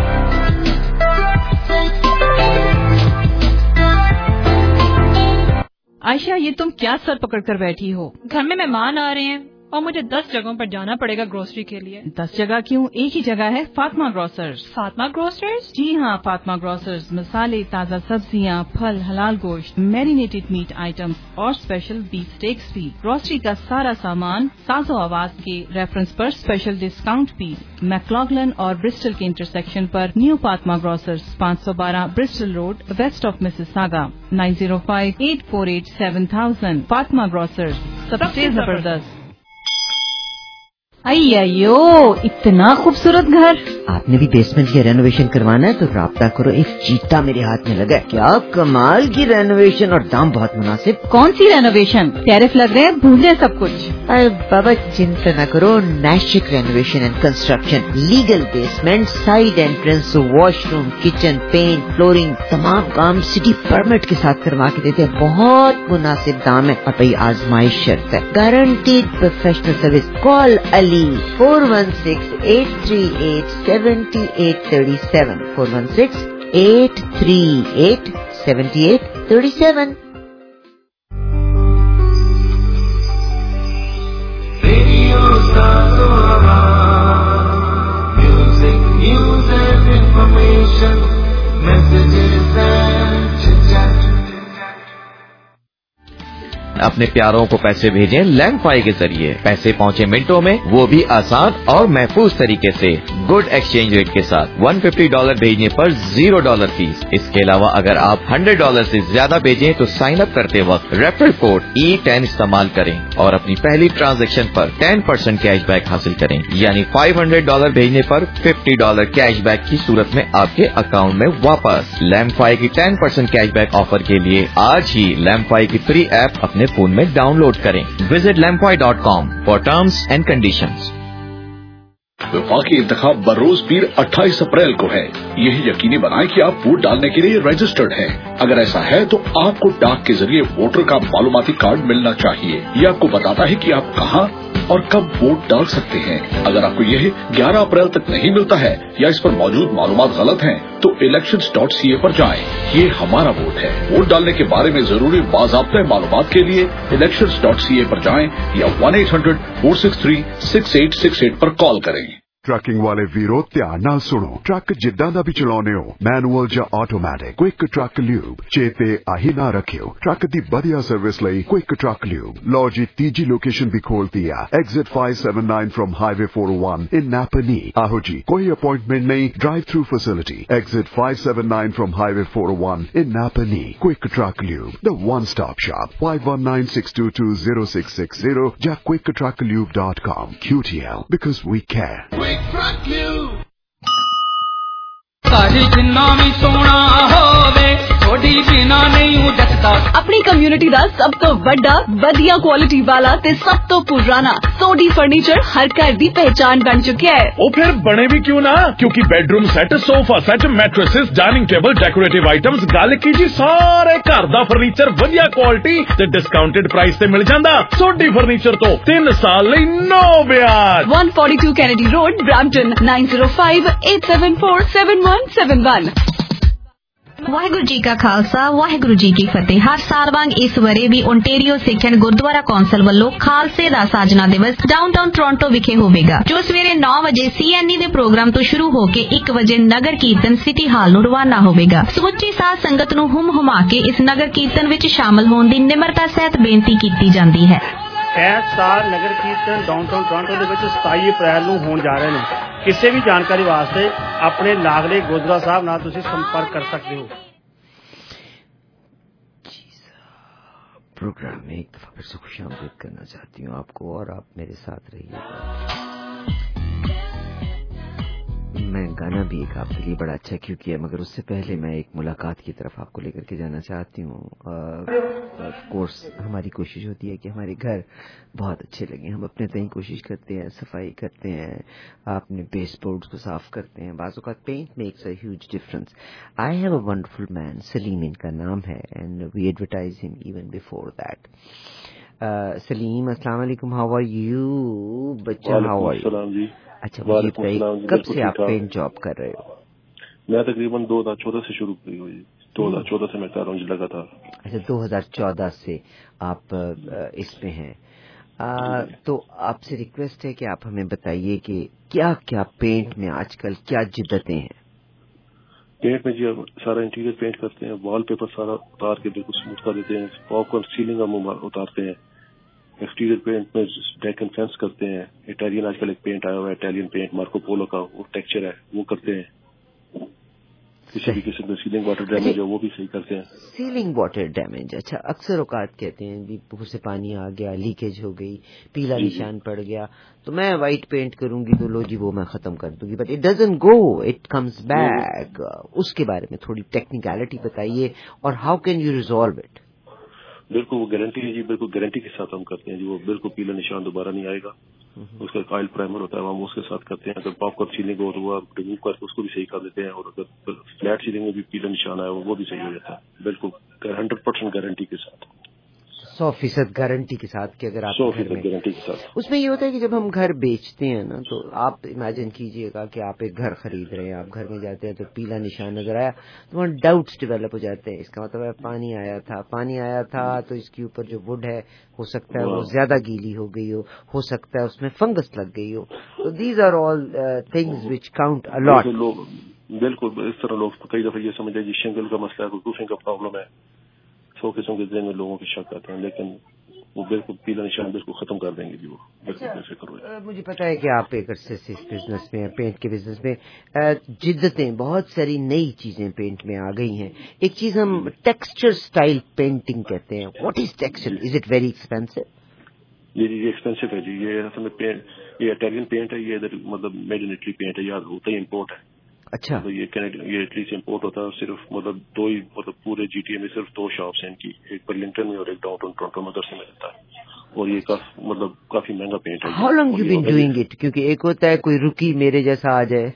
Ayesha, یہ تم کیا سر پکڑ کر بیٹھی ہو؟ گھر میں مہمان آ رہے ہیں اور مجھے دس جگہوں پر جانا پڑے گا گروسری کے لیے. دس جگہ کیوں؟ ایک ہی جگہ ہے، فاطمہ گروسرز. فاطمہ گروسرز؟ جی ہاں، فاطمہ گروسرز مسالے، تازہ سبزیاں، پھل، حلال گوشت، میرینیٹڈ میٹ آئٹمز اور اسپیشل بیف اسٹیکس بھی. گروسری کا سارا سامان ساز و آواز کے ریفرنس پر اسپیشل ڈسکاؤنٹ بھی. میکلاگلن اور برسٹل کے انٹرسیکشن پر نیو فاطمہ گروسرز، پانچ سو بارہ Bristol Road, west of Mississauga. Nine zero five eight four eight seven thousand. Fatima Grocers, سب سے زبردست. ایو، اتنا خوبصورت گھر. آپ نے بھی بیسمنٹ کی رینوویشن کروانا ہے تو رابطہ کرو. ایک چیتا میرے ہاتھ میں لگا ہے. کیا کمال کی رینوویشن اور دام بہت مناسب. کون سی رینوویشن؟ ٹیرف لگ رہے ہیں، بھول گئے سب کچھ. ارے بابا چنتا نہ کرو. Nishk renovation and construction, legal basement, side entrance, washroom, kitchen, paint, flooring, تمام کام سٹی پرمٹ کے ساتھ کروا کے دیتے ہیں. بہت مناسب دام ہے اور بھائی آزمائش شرط ہے. Guaranteed professional service. Call Ali four one six eight three eight seventy eight thirty seven. Four one six eight three eight seventy eight thirty seven. Music, news and information, messages and chit-chat. اپنے پیاروں کو پیسے بھیجیں لینڈ فائی کے ذریعے. پیسے پہنچے منٹوں میں، وہ بھی آسان اور محفوظ طریقے سے. گڈ ایکسچینج ریٹ کے ساتھ ون ففٹی ڈالر بھیجنے پر زیرو ڈالر فیس. اس کے علاوہ اگر آپ ہنڈریڈ ڈالر سے زیادہ بھیجیں تو سائن اپ کرتے وقت ریفرل کوڈ ای ٹین استعمال کریں اور اپنی پہلی ٹرانزیکشن پر ٹین پرسینٹ کیش بیک حاصل کریں. یعنی فائیو ہنڈریڈ ڈالر بھیجنے پر ففٹی ڈالر کیش بیک کی صورت میں آپ کے اکاؤنٹ میں واپس. لینڈ فائی کی ten percent cash back offer کے لیے آج ہی لینڈ فائی کی فری ایپ اپنے فون میں ڈاؤن لوڈ کریں. Visit LemFi dot com for terms and conditions. وفاقی انتخاب بروز پیر اٹھائیس اپریل کو ہے. یہی یقینی بنائیں کہ آپ ووٹ ڈالنے کے لیے رجسٹرڈ ہیں. اگر ایسا ہے تو آپ کو ڈاک کے ذریعے ووٹر کا معلوماتی کارڈ ملنا چاہیے. یہ آپ کو بتاتا ہے کہ آپ کہاں اور کب ووٹ ڈال سکتے ہیں. اگر آپ کو یہ گیارہ اپریل تک نہیں ملتا ہے یا اس پر موجود معلومات غلط ہیں تو الیکشنز ڈاٹ سی اے پر جائیں. یہ ہمارا ووٹ ہے. ووٹ ڈالنے کے بارے میں ضروری باضابطہ معلومات کے لیے الیکشنز ڈاٹ سی اے پر جائیں یا one eight hundred four six three six eight six eight پر کال کریں. ਟਰੱਕਿੰਗ ਵਾਲੇ ਵੀਰੋ ਧਿਆਨ ਨਾਲ ਸੁਣੋ. ਟਰੱਕ ਜਿੱਦਾਂ ਦਾ ਵੀ ਚਲਾਉਂਦੇ ਹੋ, ਮੈਨੂਅਲ ਜਾਂ ਆਟੋਮੈਟਿਕ, ਕੁਇਕ ਟਰੱਕ ਲਿਊਬ ਚੇਤੇ ਆਹੀ ਨਾ ਰੱਖਿਓ. ਟਰੱਕ ਦੀ ਵਧੀਆ ਸਰਵਿਸ ਲਈ ਕੁਇਕ ਟਰੱਕ ਲਿਊਬ. ਲਓ ਜੀ, ਤੀਜੀ ਲੋਕੇਸ਼ਨ ਵੀ ਖੋਲਤੀ ਆ. Exit five seven nine from highway four O one in Napanee. ਆਹੋ ਜੀ, ਕੋਈ ਅਪਾਇੰਟਮੈਂਟ ਨਹੀਂ, drive through facility. Exit five seven nine from highway four O one in Napanee. Quick truck lube, the one stop shop. Five one nine six two two zero six six zero ਜਾਂ Quick truck Lube dot com. Q T L, because we care. ਸਾਡੀ ਜਿੰਨਾ ਵੀ ਸੋਹਣਾ ਹੋਵੇ ਥੋੜੀ ਬਿਨਾ ਨਹੀਂ ਉਜਟਦਾ. ਆਪਣੀ ਕਮਿਊਨਿਟੀ ਦਾ ਸਭ ਤੋਂ ਵੱਡਾ, ਵਧੀਆ ਕੁਆਲਿਟੀ ਵਾਲਾ ਤੇ ਸਭ ਤੋਂ ਪੁਰਾਣਾ ਸੋਡੀ ਫਰਨੀਚਰ ਹਰ ਘਰ ਦੀ ਪਹਿਚਾਨ ਬਣ ਚੁੱਕਿਆ ਹੈ. ਉਹ ਫਿਰ ਬਣੇ ਵੀ ਕਿਉਂ ਨਾ, ਕਿਉਂਕਿ bedroom set, sofa set, mattresses, dining table, decorative items, ਗੱਲ ਕੀ ਜੀ ਸਾਰੇ ਘਰ ਦਾ ਫਰਨੀਚਰ ਵਧੀਆ ਕੁਆਲਿਟੀ ਤੇ ਡਿਸਕਾਊਂਟਡ ਪ੍ਰਾਈਸ ਤੇ ਮਿਲ ਜਾਂਦਾ. ਸੋਡੀ ਫਰਨੀਚਰ ਤੋਂ ਤਿੰਨ ਸਾਲ ਲਈ ਨੋ ਵਿਆਜ. one forty-two Kennedy Road, Brampton, nine zero five eight seven four seven one seven one. Waheguru ji ਕਾ ਖਾਲਸਾ, ਵਾਹਿਗੁਰੂ ਜੀ ਕੀ ਫਤਿਹ. ਹਰ ਸਾਲ ਵਾਂਗ ਇਸ ਵਰੇ ਵੀ ਓਨਟਾਰੀਓ ਸਿੱਖਿਅਨ ਗੁਰਦੁਆਰਾ ਕੌਂਸਲ ਵੱਲੋਂ ਖਾਲਸੇ ਦਾ ਸਾਜਨਾ ਦਿਵਸ ਡਾਊਨਟਾਊਨ ਟੋਰਾਂਟੋ ਵਿਖੇ ਹੋਵੇਗਾ, ਜੋ ਸਵੇਰੇ ਨੌ ਵਜੇ ਸੀ ਐਨ ਈ ਦੇ ਪ੍ਰੋਗਰਾਮ ਤੋਂ ਸ਼ੁਰੂ ਹੋ ਕੇ ਇੱਕ ਵਜੇ ਨਗਰ ਕੀਰਤਨ ਸਿਟੀ ਹਾਲ ਨੂੰ ਰਵਾਨਾ ਹੋਵੇਗਾ. ਸਮੁੱਚੀ ਸਾਧ ਸੰਗਤ ਨੂੰ ਹੁਮ ਹੁਮਾ ਕੇ ਇਸ ਨਗਰ ਕੀਰਤਨ ਵਿੱਚ ਸ਼ਾਮਲ ਹੋਣ ਦੀ ਨਿਮਰਤਾ ਸਹਿਤ ਬੇਨਤੀ ਕੀਤੀ ਜਾਂਦੀ ਹੈ. ਇਸ ਸਾਲ ਨਗਰ ਕੀਰਤਨ ਡਾਊਨਟਾਊਨ ਟੋਰਾਂਟੋ ਦੇ ਵਿੱਚ ਸਤਾਈ ਅਪ੍ਰੈਲ ਨੂੰ ਹੋਣ ਜਾ ਰਹੇ ਨੇ. ਕਿਸੇ ਵੀ ਜਾਣਕਾਰੀ ਵਾਸਤੇ ਆਪਣੇ ਲਾਗਲੇ ਗੁਰਦੁਆਰਾ ਸਾਹਿਬ ਨਾਲ ਤੁਸੀਂ ਸੰਪਰਕ ਕਰ ਸਕਦੇ ਹੋ. پروگرام میں ایک دفعہ پھر سے خوش آمدید کرنا چاہتی ہوں آپ کو اور آپ میرے ساتھ رہیے گا. میں گانا بھی ایک آپ کے لیے بڑا اچھا کیوں کیا, مگر اس سے پہلے میں ایک ملاقات کی طرف آپ کو لے کر کے جانا چاہتی ہوں. آف کورس ہماری کوشش ہوتی ہے کہ ہمارے گھر بہت اچھے لگیں, ہم اپنے تئیں کوشش کرتے ہیں, صفائی کرتے ہیں, اپنے بیس بورڈز کو صاف کرتے ہیں, بعض اوقات paint makes a huge difference. I have a wonderful man, Salim ان کا نام ہے, اینڈ وی ایڈورٹائز ہم ایون بفور دیٹ. سلیم السلام علیکم, ہاؤ آر یو بچہ, ہاؤ آر یو؟ اچھا مجھے بتائیے کب سے آپ پینٹ جاب کر رہے ہو؟ میں تقریباً دو ہزار چودہ سے شروع کی ہوئی, دو ہزار چودہ سے میں کر رہا ہوں لگا تھا. اچھا دو ہزار چودہ سے آپ اس پہ ہیں. تو آپ سے ریکویسٹ ہے کہ آپ ہمیں بتائیے کہ کیا کیا پینٹ میں آج کل کیا جدتیں ہیں؟ پینٹ میں جی سارا انٹیریئر پینٹ کرتے ہیں, وال پیپر سارا اتار کے بالکل اسموتھ کر دیتے ہیں, پاپ کارن سیلنگ ہم اتارتے ہیں, ایکسٹیریئر پینٹ میں ڈیک اینڈ فینس کرتے ہیں. اٹالین آج کل ایک پینٹ آیا ہوا ہے, اٹالین پینٹ مارکو پولو کا, وہ ٹیکسچر ہے وہ کرتے ہیں. کسی بھی قسم کا سیلنگ واٹر ڈیمیج ہے وہ بھی صحیح کرتے ہیں. سیلنگ واٹر ڈیمیج, اچھا اکثر اوقات کہتے ہیں بھی اوپر سے پانی آ گیا, لیکیج ہو گئی, پیلا نشان پڑ گیا, تو میں وائٹ پینٹ کروں گی تو لو جی وہ میں ختم کر دوں گی, but it doesn't go, it comes back. اس کے بارے میں تھوڑی ٹیکنیکلٹی بتائیے, اور how can you resolve it? بالکل وہ گارنٹی ہے جی, بالکل گارنٹی کے ساتھ ہم کرتے ہیں جی, وہ بالکل پیلا نشان دوبارہ نہیں آئے گا. اس کا آئل پرائمر ہوتا ہے, ہم اس کے ساتھ کرتے ہیں. اگر پاپ کارن سیلنگ ہو تو وہ ریموو کر کے اس کو بھی صحیح کر دیتے ہیں, اور اگر فلیٹ سیلنگ میں بھی پیلا نشان آیا وہ بھی صحیح ہو جاتا ہے. بالکل ہنڈریڈ پرسینٹ گارنٹی کے ساتھ, سو فیصد گارنٹی کے ساتھ کہ اگر آپ سو فیصد گارنٹی کے ساتھ. اس میں یہ ہوتا ہے کہ جب ہم گھر بیچتے ہیں نا, تو آپ امیجن کیجئے گا کہ آپ ایک گھر خرید رہے ہیں, آپ گھر میں جاتے ہیں تو پیلا نشان نظر آیا تو وہاں ڈاؤٹس ڈیولپ ہو جاتے ہیں. اس کا مطلب ہے پانی آیا تھا, پانی آیا تھا تو اس کے اوپر جو وڈ ہے ہو سکتا ہے وہ زیادہ گیلی ہو گئی ہو, ہو سکتا ہے اس میں فنگس لگ گئی ہو. تو these are all things which count a lot. بالکل اس طرح لوگ کئی دفعہ یہ سمجھتے ہیں جی شنگل کا مسئلہ ہے, روفنگ کا پرابلم ہے, سو قسم کے ذہن میں لوگوں کے شک آتے ہیں, لیکن وہ بالکل پیلا نشان بالکل ختم کر دیں گے جی. وہ بالکل کرو. مجھے پتا ہے کہ آپ ایک عرصے سے اس بزنس میں, پینٹ کے بزنس میں, جدتیں بہت ساری نئی چیزیں پینٹ میں آ گئی ہیں. ایک چیز ہم ٹیکسچر سٹائل پینٹنگ کہتے ہیں. What is texture? Is it very expensive? جی جی یہ ایکسپینسو ہے جی. یہ اصل میں پینٹ, یہ اٹالین پینٹ ہے, یہ ادھر مطلب میڈ ان اٹلی پینٹ ہے, یاد ہوتا ہی امپورٹ ہے. اچھا یہ یہ اٹلی سے امپورٹ ہوتا ہے. صرف مطلب دو ہی مطلب پورے جی ٹی اے میں صرف دو شاپس ہیں ان کی, ایک برلنگٹن میں اور ایک ڈاؤن ٹاؤن ٹورنٹو میں, ادھر سے ملتا ہے. اور یہ کافی مطلب کافی مہنگا پینٹ ہے. How long you been doing it? کیونکہ ایک ہوتا ہے کوئی رکی میرے جیسا آ جائے,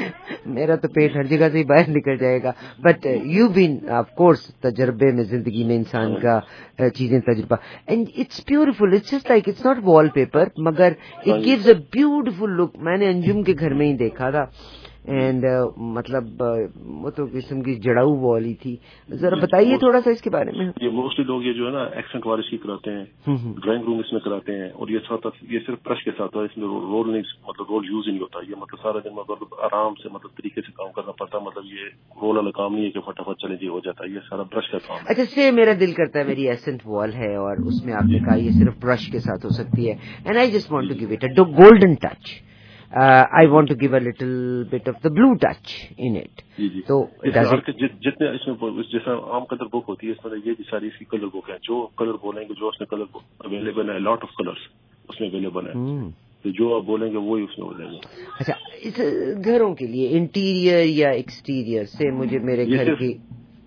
میرا تو پیٹ ہر جگہ سے ہی باہر نکل جائے گا, but you been of course تجربے میں, زندگی میں انسان کا چیزیں تجربہ, and it's beautiful. It's just like it's not wall paper, مگر it gives a beautiful look. میں نے انجم کے گھر میں ہی دیکھا تھا, اینڈ uh, مطلب uh, وہ تو قسم کی جڑاؤ والی تھی. ذرا بتائیے تھوڑا سا اس کے بارے میں. یہ موسٹلی لوگ یہ جو ہے نا ایکسنٹ وارش کی کراتے ہیں, ڈرائنگ روم اس میں کراتے ہیں, اور یہ ساتھ یہ صرف برش کے ساتھ ہے, اس میں رول نہیں, مطلب رول یوز نہیں ہوتا. یہ مطلب سارا دن مطلب آرام سے مطلب طریقے سے کام کرنا پڑتا ہے. مطلب یہ رول والا کام نہیں ہے کہ فٹافٹ چلے جی ہو جاتا ہے, یہ سارا برش کا کام ہے. اچھا سے میرا دل کرتا ہے میری ایسنٹ وال ہے, اور اس میں آپ نے کہا یہ صرف برش کے ساتھ ہو سکتی ہے, and I just want to give it a golden touch. Uh, I want to give a little bit of the blue touch in it. جی جی. تو جتنے اس میں جیسا عام کلر بک ہوتی ہے, اس میں یہ ساری اس کی کلر بک ہے. جو کلر بولیں گے, جو اس میں کلر اویلیبل ہے, لاٹ آف کلرس اس میں اویلیبل ہے, تو جو آپ بولیں گے وہی اس میں ہو جائے گا. اچھا اس گھروں کے لیے انٹیریئر یا ایکسٹیریئر سے, مجھے میرے گھر کی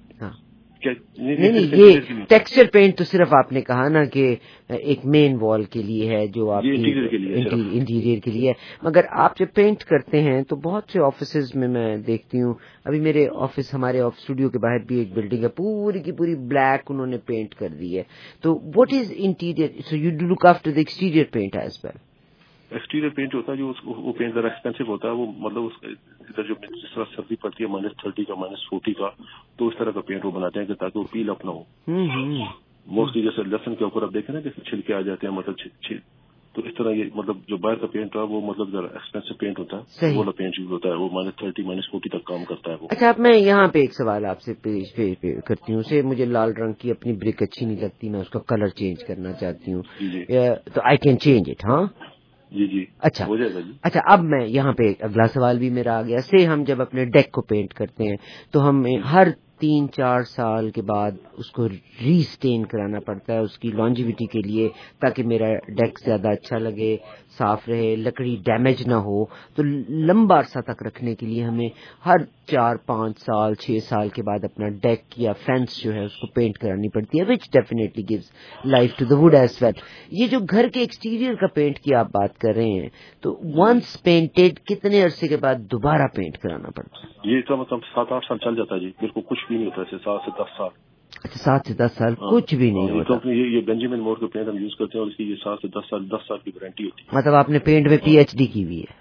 نہیں نہیں یہ ٹیکسچر پینٹ تو صرف آپ نے کہا نا کہ ایک مین وال کے لیے ہے, جو آپ انٹیریئر کے لیے ہے, مگر آپ جب پینٹ کرتے ہیں تو بہت سے آفیسز میں میں دیکھتی ہوں, ابھی میرے آفس, ہمارے آفس اسٹوڈیو کے باہر بھی ایک بلڈنگ ہے, پوری کی پوری بلیک انہوں نے پینٹ کر دی ہے. تو what is interior? So you do look after the exterior paint as well? Exterior paint ہوتا ہے جو وہ پینٹ ذرا ایکسپینسو ہوتا ہے, وہ مطلب اس ادھر جو جس طرح سردی پڑتی ہے مائنس تھرٹی کا مائنس فورٹی کا, تو اس طرح کا پینٹ وہ بناتے ہیں کہ تاکہ وہ پیل اپ نہ ہو. موسٹلی جیسے لہسن کے اوپر آپ دیکھیں نا کہ چھلکے آ جاتے ہیں, مطلب تو اس طرح یہ مطلب جو باہر کا پینٹ ہے وہ مطلب ذرا ایکسپینسو پینٹ ہوتا ہے, وہ والا پینٹ یوز ہوتا ہے, وہ مائنس تھرٹی مائنس فورٹی تک کام کرتا ہے وہ. اچھا اب میں یہاں پہ ایک سوال آپ سے پیش کرتی ہوں. اسے مجھے لال رنگ کی اپنی بریک اچھی نہیں لگتی, میں اس کا کلر چینج کرنا چاہتی ہوں, تو آئی کین چینج اٹ؟ ہاں جی جی اچھا ہو جائے گا جی. اچھا اب میں یہاں پہ اگلا سوال بھی میرا آ گیا. سے ہم جب اپنے ڈیک کو پینٹ کرتے ہیں تو ہم ہر تین چار سال کے بعد اس کو ری اسٹین کرانا پڑتا ہے اس کی لانجیوٹی کے لیے, تاکہ میرا ڈیک زیادہ اچھا لگے, صاف رہے, لکڑی ڈیمیج نہ ہو. تو لمبا عرصہ تک رکھنے کے لیے ہمیں ہر چار پانچ سال چھ سال کے بعد اپنا ڈیک یا فینس جو ہے اس کو پینٹ کرانی پڑتی ہے, which definitely gives life to the wood as well. یہ جو گھر کے ایکسٹیریئر کا پینٹ کی آپ بات کر رہے ہیں, تو ونس پینٹڈ کتنے عرصے کے بعد دوبارہ پینٹ کرانا پڑتا ہے؟ یہ تو مطلب سات آٹھ سال چل جاتا ہے جی, بالکل کچھ بھی نہیں ہوتا ہے, سات سے دس سال. اچھا, سات سے دس سال کچھ بھی نہیں ہوتا. تو یہ بینجامن مور کا پینٹ ہم یوز کرتے ہیں اور اس کی یہ سات سے دس سال دس سال کی وارنٹی ہوتی ہے. مطلب آپ نے پینٹ میں پی ایچ ڈی کی ہوئی ہے.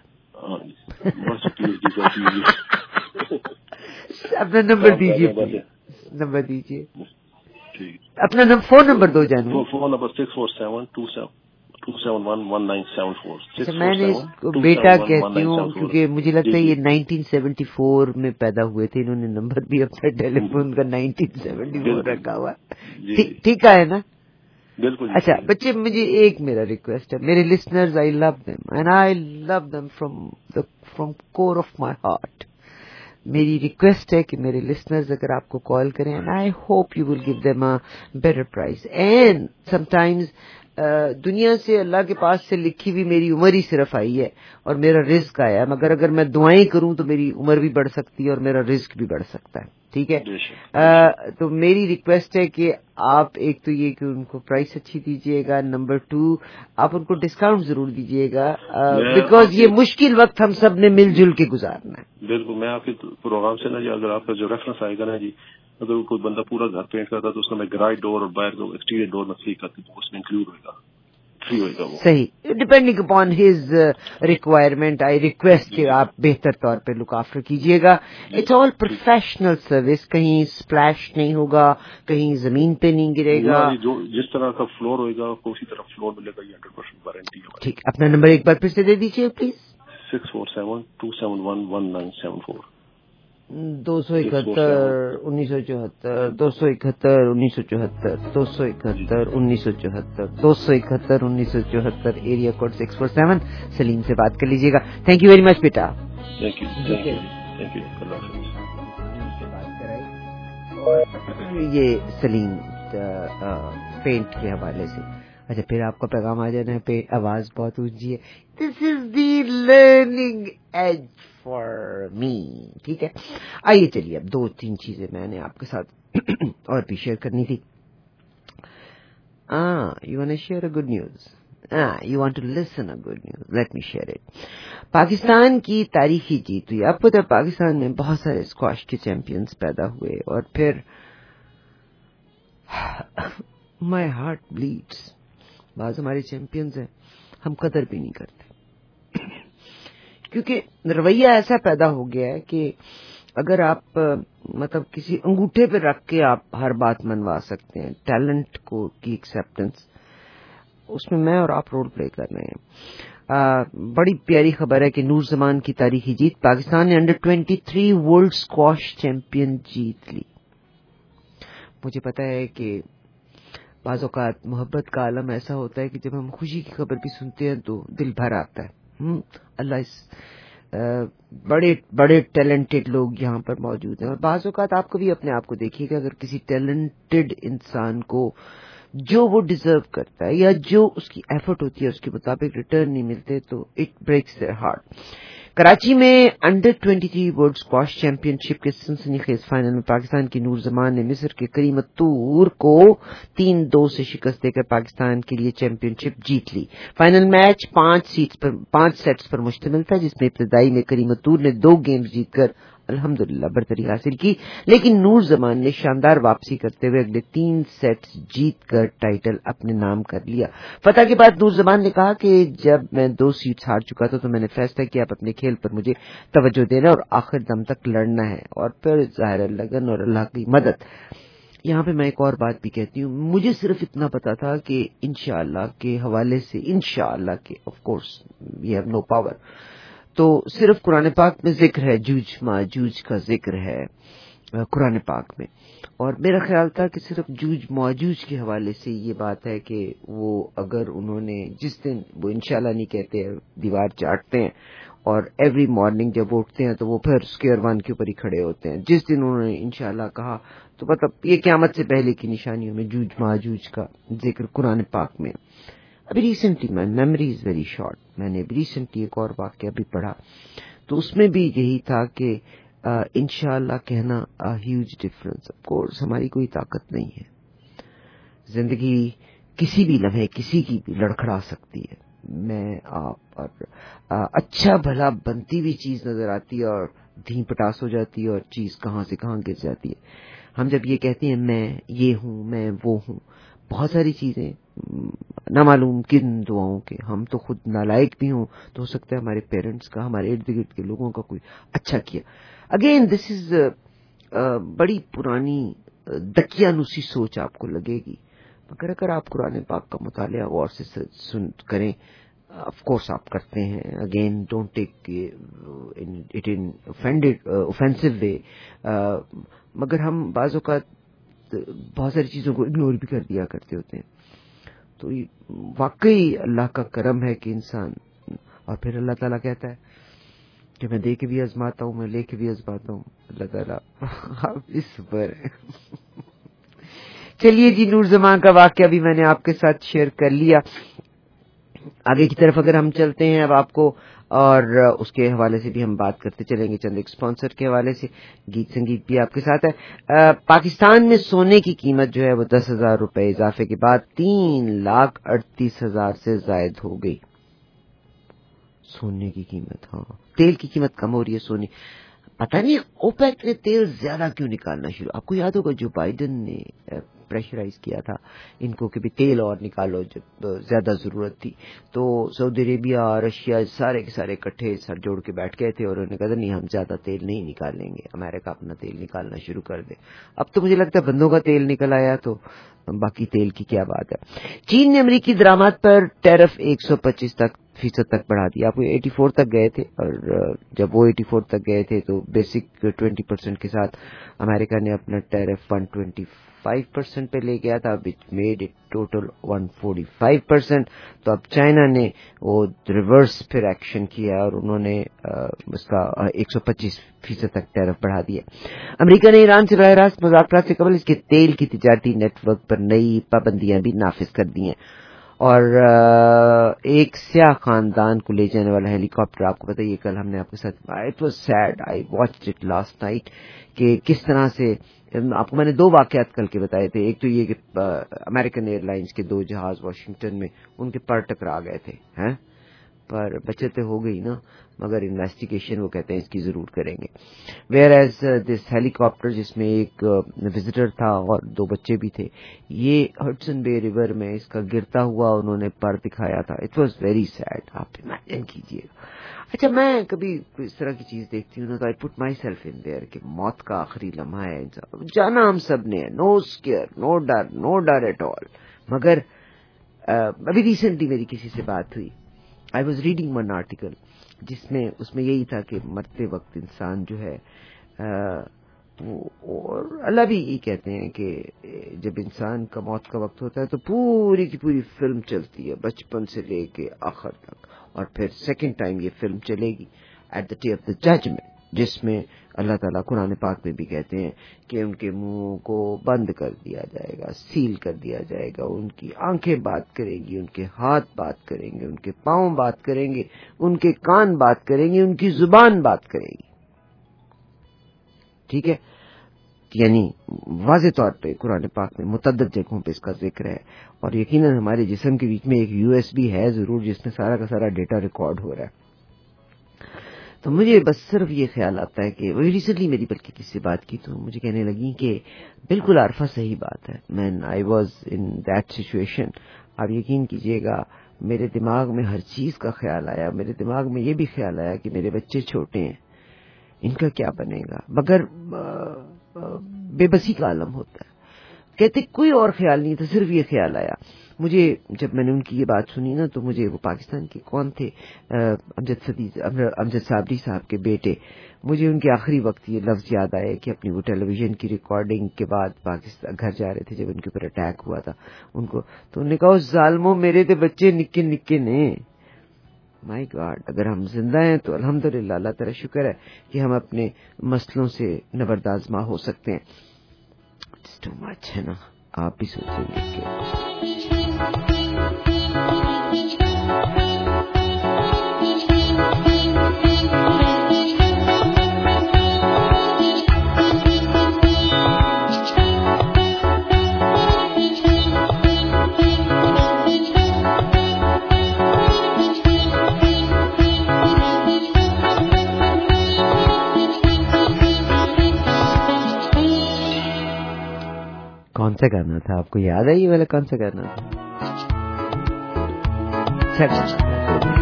اپنا نمبر دیجیے, نمبر دیجیے اپنا فون نمبر دو جانو. Phone number six four seven two seven two seven one one nine seven four. میں نے اس کو بیٹا کہتی ہوں کیونکہ مجھے لگتا ہے یہ نائنٹین سیونٹی فور میں پیدا ہوئے تھے, انہوں نے نمبر بھی اپنا ٹیلی فون کا نائنٹین سیونٹی فور رکھا ہوا. ٹھیک ہے نا؟ بالکل. اچھا بچے, مجھے ایک میرا ریکویسٹ ہے, میرے listeners I love them and I love them from the from core of my heart. میری ریکویسٹ ہے کہ میرے لسنرز اگر آپ کو کال کریں, and I hope you will give them a better prize. And sometimes دنیا سے اللہ کے پاس سے لکھی ہوئی میری عمر ہی صرف آئی ہے اور میرا رزق آیا ہے, مگر اگر میں دعائیں کروں تو میری عمر بھی بڑھ سکتی ہے اور میرا رزق بھی بڑھ سکتا ہے. ٹھیک ہے, تو میری ریکویسٹ ہے کہ آپ ایک تو یہ کہ ان کو پرائس اچھی دیجیے گا, نمبر ٹو آپ ان کو ڈسکاؤنٹ ضرور دیجیے گا, بیکاز یہ مشکل وقت ہم سب نے مل جل کے گزارنا ہے. بالکل. میں آپ کے پروگرام سے نا جی, اگر آپ کا جو ریفرنس آئے گا نا جی, اگر کوئی بندہ پورا گھر پینٹ کرتا تو اس میں گراج ڈور اور باہر ایکسٹیریئر ڈور میں فری کرتی تو اس میں انکلوڈ ہوئے گا, فری ہوئے گا وہ. صحیح, depending upon his requirement I request کہ آپ بہتر طور پہ لک آفٹر کیجیے گا. اٹس آل پروفیشنل سروس, کہیں اسپلیش نہیں ہوگا, کہیں زمین پہ نہیں گرے گا. جو جس طرح کا فلور ہوئے گا اسی طرح فلور ملے گا, یہ ہنڈریڈ پرسینٹ وارنٹی ہے. ٹھیک, اپنا نمبر ایک بار پھر سے دے دیجیے please. Six four seven two seven one one nine seven four. دو سو اکہتر انیس سو چوہتر دو سو اکہتر انیس سو چوہتر دو سو اکہتر انیس سو چوہتر دو سو اکہتر انیس سو چوہتر area code six four seven. Salim سے بات کر لیجیے گا. تھینک یو ویری مچ بیٹا. Thank you thank you. یہ سلیم پینٹ کے حوالے سے. اچھا, پھر آپ کا پیغام آ جانا ہے, آواز بہت اونچی ہے. This is the learning age for me. ٹھیک ہے, آئیے چلیے اب دو تین چیزیں میں نے آپ کے ساتھ اور بھی شیئر کرنی تھی. Ah, you want to share a good news? Ah, you want to listen a good news? Let me share it. Pakistan کی تاریخی جیت ہوئی. آپ پتہ ہے پاکستان میں بہت سارے اسکواش کے چیمپئنز پیدا ہوئے اور پھر my heart bleeds. بعض ہمارے چیمپئنز ہیں ہم قدر بھی نہیں کرتے کیونکہ رویہ ایسا پیدا ہو گیا ہے کہ اگر آپ مطلب کسی انگوٹھے پہ رکھ کے آپ ہر بات منوا سکتے ہیں, ٹیلنٹ کو کی ایکسیپٹنس, اس میں میں اور آپ رول پلے کر رہے ہیں. آ, بڑی پیاری خبر ہے کہ نور زمان کی تاریخی جیت, پاکستان نے under twenty three world squash champion جیت لی. مجھے پتا ہے کہ بعض اوقات محبت کا عالم ایسا ہوتا ہے کہ جب ہم خوشی کی خبر بھی سنتے ہیں تو دل بھر آتا ہے. اللہ اس بڑے بڑے ٹیلنٹڈ لوگ یہاں پر موجود ہیں, اور بعض اوقات آپ کو بھی اپنے آپ کو دیکھیے کہ اگر کسی ٹیلنٹڈ انسان کو جو وہ ڈیزرو کرتا ہے یا جو اس کی ایفرٹ ہوتی ہے اس کے مطابق ریٹرن نہیں ملتے تو it breaks their heart. Karachi میں under twenty three world squash championship کے سنسنی خیز فائنل میں پاکستان کی نور زمان نے مصر کے کریم الطور کو تین دو سے شکست دے کر پاکستان کے لیے چیمپئن شپ جیت لی. فائنل میچ پانچ سیٹس پر پانچ سیٹس پر مشتمل تھا, جس میں ابتدائی میں کریم الطور نے دو گیمز جیت کر الحمدللہ برتری حاصل کی, لیکن نور زمان نے شاندار واپسی کرتے ہوئے اگلے تین سیٹس جیت کر ٹائٹل اپنے نام کر لیا. فتح کے بعد نور زمان نے کہا کہ جب میں دو سیٹس ہار چکا تھا تو میں نے فیصلہ کیا آپ اپنے کھیل پر مجھے توجہ دینا اور آخر دم تک لڑنا ہے, اور پھر ظاہر لگن اور اللہ کی مدد. یہاں پہ میں ایک اور بات بھی کہتی ہوں, مجھے صرف اتنا پتا تھا کہ انشاءاللہ کے حوالے سے انشاءاللہ کے of course we have no power, تو صرف قرآن پاک میں ذکر ہے, جوج ماجوج کا ذکر ہے قرآن پاک میں, اور میرا خیال تھا کہ صرف جوج ماجوج کے حوالے سے یہ بات ہے کہ وہ اگر انہوں نے جس دن وہ انشاءاللہ نہیں کہتے دیوار چاٹتے ہیں اور ایوری مارننگ جب اٹھتے ہیں تو وہ پھر اسکیئر ون کے اوپر ہی کھڑے ہوتے ہیں. جس دن انہوں نے انشاءاللہ کہا تو مطلب یہ قیامت سے پہلے کی نشانیوں میں جوج ماجوج کا ذکر قرآن پاک میں. ابھی recently my memory is very short, میں نے ریسنٹلی ایک اور واقعہ بھی پڑھا تو اس میں بھی یہی تھا کہ انشاءاللہ کہنا ہیوج ڈفرنس. آف کورس ہماری کوئی طاقت نہیں ہے, زندگی کسی بھی لمحے کسی کی بھی لڑکھڑا سکتی ہے. میں آپ اور اچھا بھلا بنتی ہوئی چیز نظر آتی ہے اور دھیں پٹاس ہو جاتی ہے اور چیز کہاں سے کہاں گر جاتی ہے. ہم جب یہ کہتے ہیں میں یہ ہوں میں وہ ہوں, بہت ساری چیزیں نہ معلوم کن دعاؤں کے, ہم تو خود نالائق بھی ہوں تو ہو سکتا ہے ہمارے پیرنٹس کا ہمارے ارد گرد کے لوگوں کا کوئی اچھا کیا. اگین دس از بڑی پرانی دقیانوسی سوچ آپ کو لگے گی, مگر اگر آپ قرآن پاک کا مطالعہ غور سے سن کریں, آف کورس آپ کرتے ہیں, again don't take it in offensive way, مگر ہم بعض اوقات بہت ساری چیزوں کو اگنور بھی کر دیا کرتے ہوتے ہیں. تو واقعی اللہ کا کرم ہے کہ انسان, اور پھر اللہ تعالیٰ کہتا ہے کہ میں دے کے بھی آزماتا ہوں میں لے کے بھی آزماتا ہوں. اللہ تعالیٰ آپ اس پر چلیے جی, نور زمان کا واقعہ بھی میں نے آپ کے ساتھ شیئر کر لیا. آگے کی طرف اگر ہم چلتے ہیں اب آپ کو, اور اس کے حوالے سے بھی ہم بات کرتے چلیں گے, چند ایک اسپانسر کے حوالے سے گیت سنگیت بھی آپ کے ساتھ ہے. پاکستان میں سونے کی قیمت جو ہے وہ دس ہزار روپے اضافے کے بعد تین لاکھ اڑتیس ہزار سے زائد ہو گئی. سونے کی قیمت, ہاں تیل کی قیمت کم ہو رہی ہے, سونے پتہ نہیں اوپیک نے تیل زیادہ کیوں نکالنا شروع. آپ کو یاد ہوگا جو بائیڈن نے پریشرائز کیا تھا ان کو کہ بھی تیل اور نکالو جب زیادہ ضرورت تھی, تو سعودی عربیہ رشیا سارے کے سارے اکٹھے سر جوڑ کے بیٹھ گئے تھے اور انہوں نے کہا نہیں ہم زیادہ تیل نہیں نکالیں گے, امریکہ اپنا تیل نکالنا شروع کر دے. اب تو مجھے لگتا ہے بندوں کا تیل نکل آیا تو باقی تیل کی کیا بات ہے. چین نے امریکی درآمد پر ٹیرف ایک سو پچیس تک فیصد تک بڑھا دیا. آپ ایٹی فور تک گئے تھے, اور جب وہ ایٹی فور تک گئے تھے تو بیسک ٹوینٹی پرسینٹ کے ساتھ امریکہ نے اپنا tariff one twenty five percent پہ لے گیا تھا, which made it total one forty five percent. تو اب چائنا نے وہ ریورس پھر ایکشن کیا اور انہوں نے اس کا ایک سو پچیس فیصد تک ٹیرف بڑھا دیا. امریکہ نے ایران سے براہ راست مذاکرات سے قبل اس کے تیل کی تجارتی نیٹ ورک پر نئی پابندیاں بھی نافذ کر دی ہیں. اور ایک سیاہ خاندان کو لے جانے والا ہیلی کاپٹر, آپ کو بتائیے کل ہم نے آپ کے ساتھ, it was sad, I watched it last night, کہ کس طرح سے آپ کو میں نے دو واقعات کل کے بتائے تھے. ایک تو یہ کہ امریکن ایئر لائنز کے دو جہاز واشنگٹن میں ان کے پر ٹکرا گئے تھے, ہیں پر بچتیں ہو گئی نا, مگر انویسٹیگیشن وہ کہتے ہیں اس کی ضرور کریں گے. Whereas this helicopter جس میں ایک وزٹر تھا اور دو بچے بھی تھے, یہ ہڈسن بے ریور میں اس کا گرتا ہوا انہوں نے پر دکھایا تھا. اٹ واز ویری سیڈ, آپ امیجن کیجیے. اچھا میں کبھی اس طرح کی چیز دیکھتی ہوں نا تو آئی پٹ مائی سیلف ان دیئر کہ موت کا آخری لمحہ ہے, جانا ہم سب نے, نو اسکیئر, نو ڈر, نو ڈر ایٹ آل. مگر ابھی ریسنٹلی میری کسی سے بات ہوئی, I was reading one article جس میں اس میں یہی تھا کہ مرتے وقت انسان جو ہے, اور اللہ بھی یہ کہتے ہیں کہ جب انسان کا موت کا وقت ہوتا ہے تو پوری کی پوری فلم چلتی ہے بچپن سے لے کے آخر تک, اور پھر سیکنڈ ٹائم یہ فلم چلے گی at the day of the judgment, جس میں اللہ تعالیٰ قرآن پاک میں بھی کہتے ہیں کہ ان کے منہ کو بند کر دیا جائے گا, سیل کر دیا جائے گا, ان کی آنکھیں بات کریں گی, ان کے ہاتھ بات کریں گے, ان کے پاؤں بات کریں گے, ان کے کان بات کریں گے, ان کی زبان بات کرے گی. ٹھیک ہے, یعنی واضح طور پہ قرآن پاک میں متعدد جگہوں پہ اس کا ذکر ہے, اور یقیناً ہمارے جسم کے بیچ میں ایک یو ایس بی ہے ضرور جس میں سارا کا سارا ڈیٹا ریکارڈ ہو رہا ہے. تو مجھے بس صرف یہ خیال آتا ہے کہ وہی ریسنٹلی میری بلکہ کسی سے بات کی تو مجھے کہنے لگی کہ بالکل عارفہ صحیح بات ہے, man I was in that situation. آپ یقین کیجئے گا میرے دماغ میں ہر چیز کا خیال آیا, میرے دماغ میں یہ بھی خیال آیا کہ میرے بچے چھوٹے ہیں, ان کا کیا بنے گا, مگر بے بسی کا عالم ہوتا ہے. کہتے کوئی اور خیال نہیں تھا, صرف یہ خیال آیا مجھے. جب میں نے ان کی یہ بات سنی نا تو مجھے وہ پاکستان کے کون تھے, امجد صدی امجد صابری صاحب کے بیٹے, مجھے ان کے آخری وقت یہ لفظ یاد آئے کہ اپنی وہ ٹیلی ویژن کی ریکارڈنگ کے بعد پاکستان گھر جا رہے تھے جب ان کے اوپر اٹیک ہوا تھا ان کو, تو انہوں نے کہا ظالموں میرے تو بچے نکے نکے نے, مائی گاڈ, اگر ہم زندہ ہیں تو الحمدللہ, اللہ تعالیٰ شکر ہے کہ ہم اپنے مسئلوں سے نبردآزما ہو سکتے ہیں. اٹس ٹو مچ ہے نا, آپ بھی سوچیں گے کہ کون سا گانا تھا, آپ کو یاد ہے یہ والا کون سا گانا تھا؟ اچھا گانا تھا.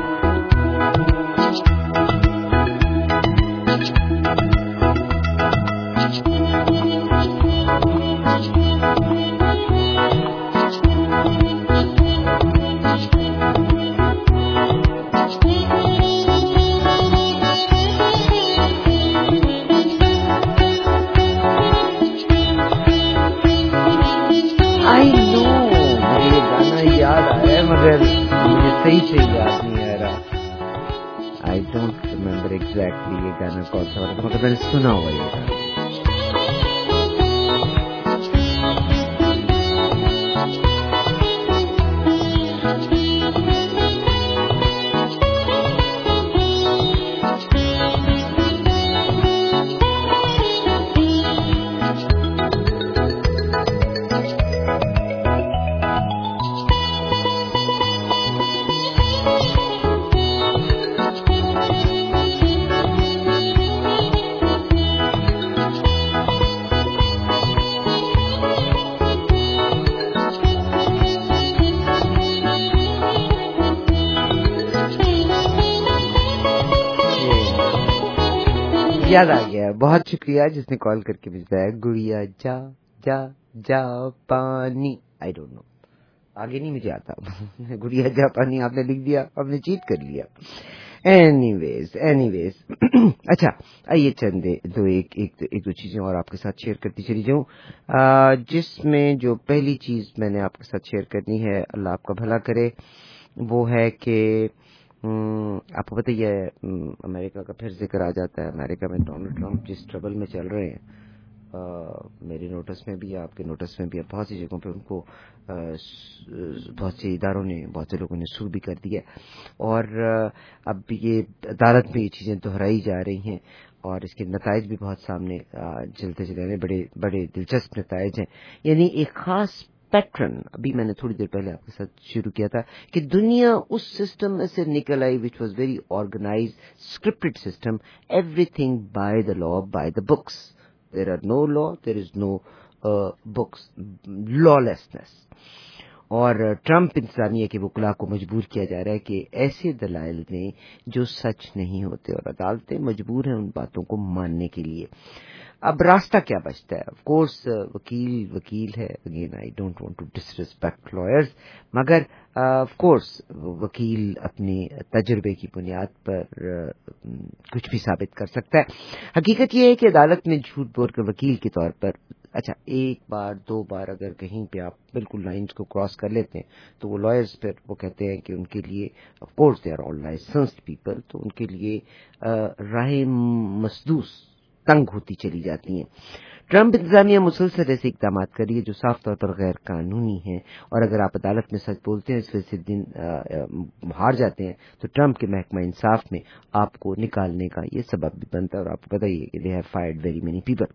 مگر مجھے صحیح سے یاد نہیں آ رہا. آئی ڈونٹ ریمبر ایگزیکٹلی یہ گانا کون سا تھا, مگر میں نے سنا ہوا یہ گانا. یاد آ گیا, بہت شکریہ جس نے کال کر کے بتایا. گڑیا جا جا جا پانی, آئی ڈونٹ نو, آگے نہیں مجھے آتا. گڑیا جا پانی آپ نے لکھ دیا, آپ نے چیٹ کر لیا. اینی ویز اینی ویز اچھا آئیے چند دو ایک ایک ایک دو چیزیں اور آپ کے ساتھ شیئر کرتی چلی جاؤں, جس میں جو پہلی چیز میں نے آپ کے ساتھ شیئر کرنی ہے, اللہ آپ کا بھلا کرے, وہ ہے کہ آپ کو بتائیے امریکہ کا پھر ذکر آ جاتا ہے. امریکہ میں ڈونلڈ ٹرمپ جس ٹربل میں چل رہے ہیں, میرے نوٹس میں بھی, آپ کے نوٹس میں بھی, بہت سی جگہوں پہ ان کو بہت سے اداروں نے, بہت سے لوگوں نے سو بھی کر دیا, اور اب یہ عدالت میں یہ چیزیں دہرائی جا رہی ہیں, اور اس کے نتائج بھی بہت سامنے چلتے چلے رہے, بڑے بڑے دلچسپ نتائج ہیں. یعنی ایک خاص پیٹرن, ابھی میں نے تھوڑی دیر پہلے آپ کے ساتھ شروع کیا تھا کہ دنیا اس سسٹم میں سے نکل آئی which was very organize scripted system, everything by the law, by the books. There are no law, there is no books, law license. اور ٹرمپ انتظامیہ کے وکلاء کو مجبور کیا جا رہا ہے کہ ایسے دلائل دیں جو سچ نہیں ہوتے, اور عدالتیں مجبور ہیں ان باتوں کو ماننے کے لیے. اب راستہ کیا بچتا ہے؟ آف کورس وکیل وکیل ہے, again I don't want to disrespect lawyers, مگر آف کورس وکیل اپنے تجربے کی بنیاد پر کچھ بھی ثابت کر سکتا ہے. حقیقت یہ ہے کہ عدالت میں جھوٹ بول کر وکیل کے طور پر, اچھا ایک بار دو بار اگر کہیں پہ آپ بالکل لائنز کو کراس کر لیتے ہیں تو وہ لائرز پھر وہ کہتے ہیں کہ ان کے لیے of course they are all licensed people, تو ان کے لیے راہ مسدوس تنگ ہوتی چلی جاتی ہیں. ٹرمپ انتظامیہ مسلسل ایسے اقدامات کر رہی ہے جو صاف طور پر غیر قانونی ہیں, اور اگر آپ عدالت میں سچ بولتے ہیں, اس وجہ سے دن ہار جاتے ہیں, تو ٹرمپ کے محکمہ انصاف میں آپ کو نکالنے کا یہ سبب بھی بنتا ہے. اور آپ کو بتائیے کہ they have fired very many people.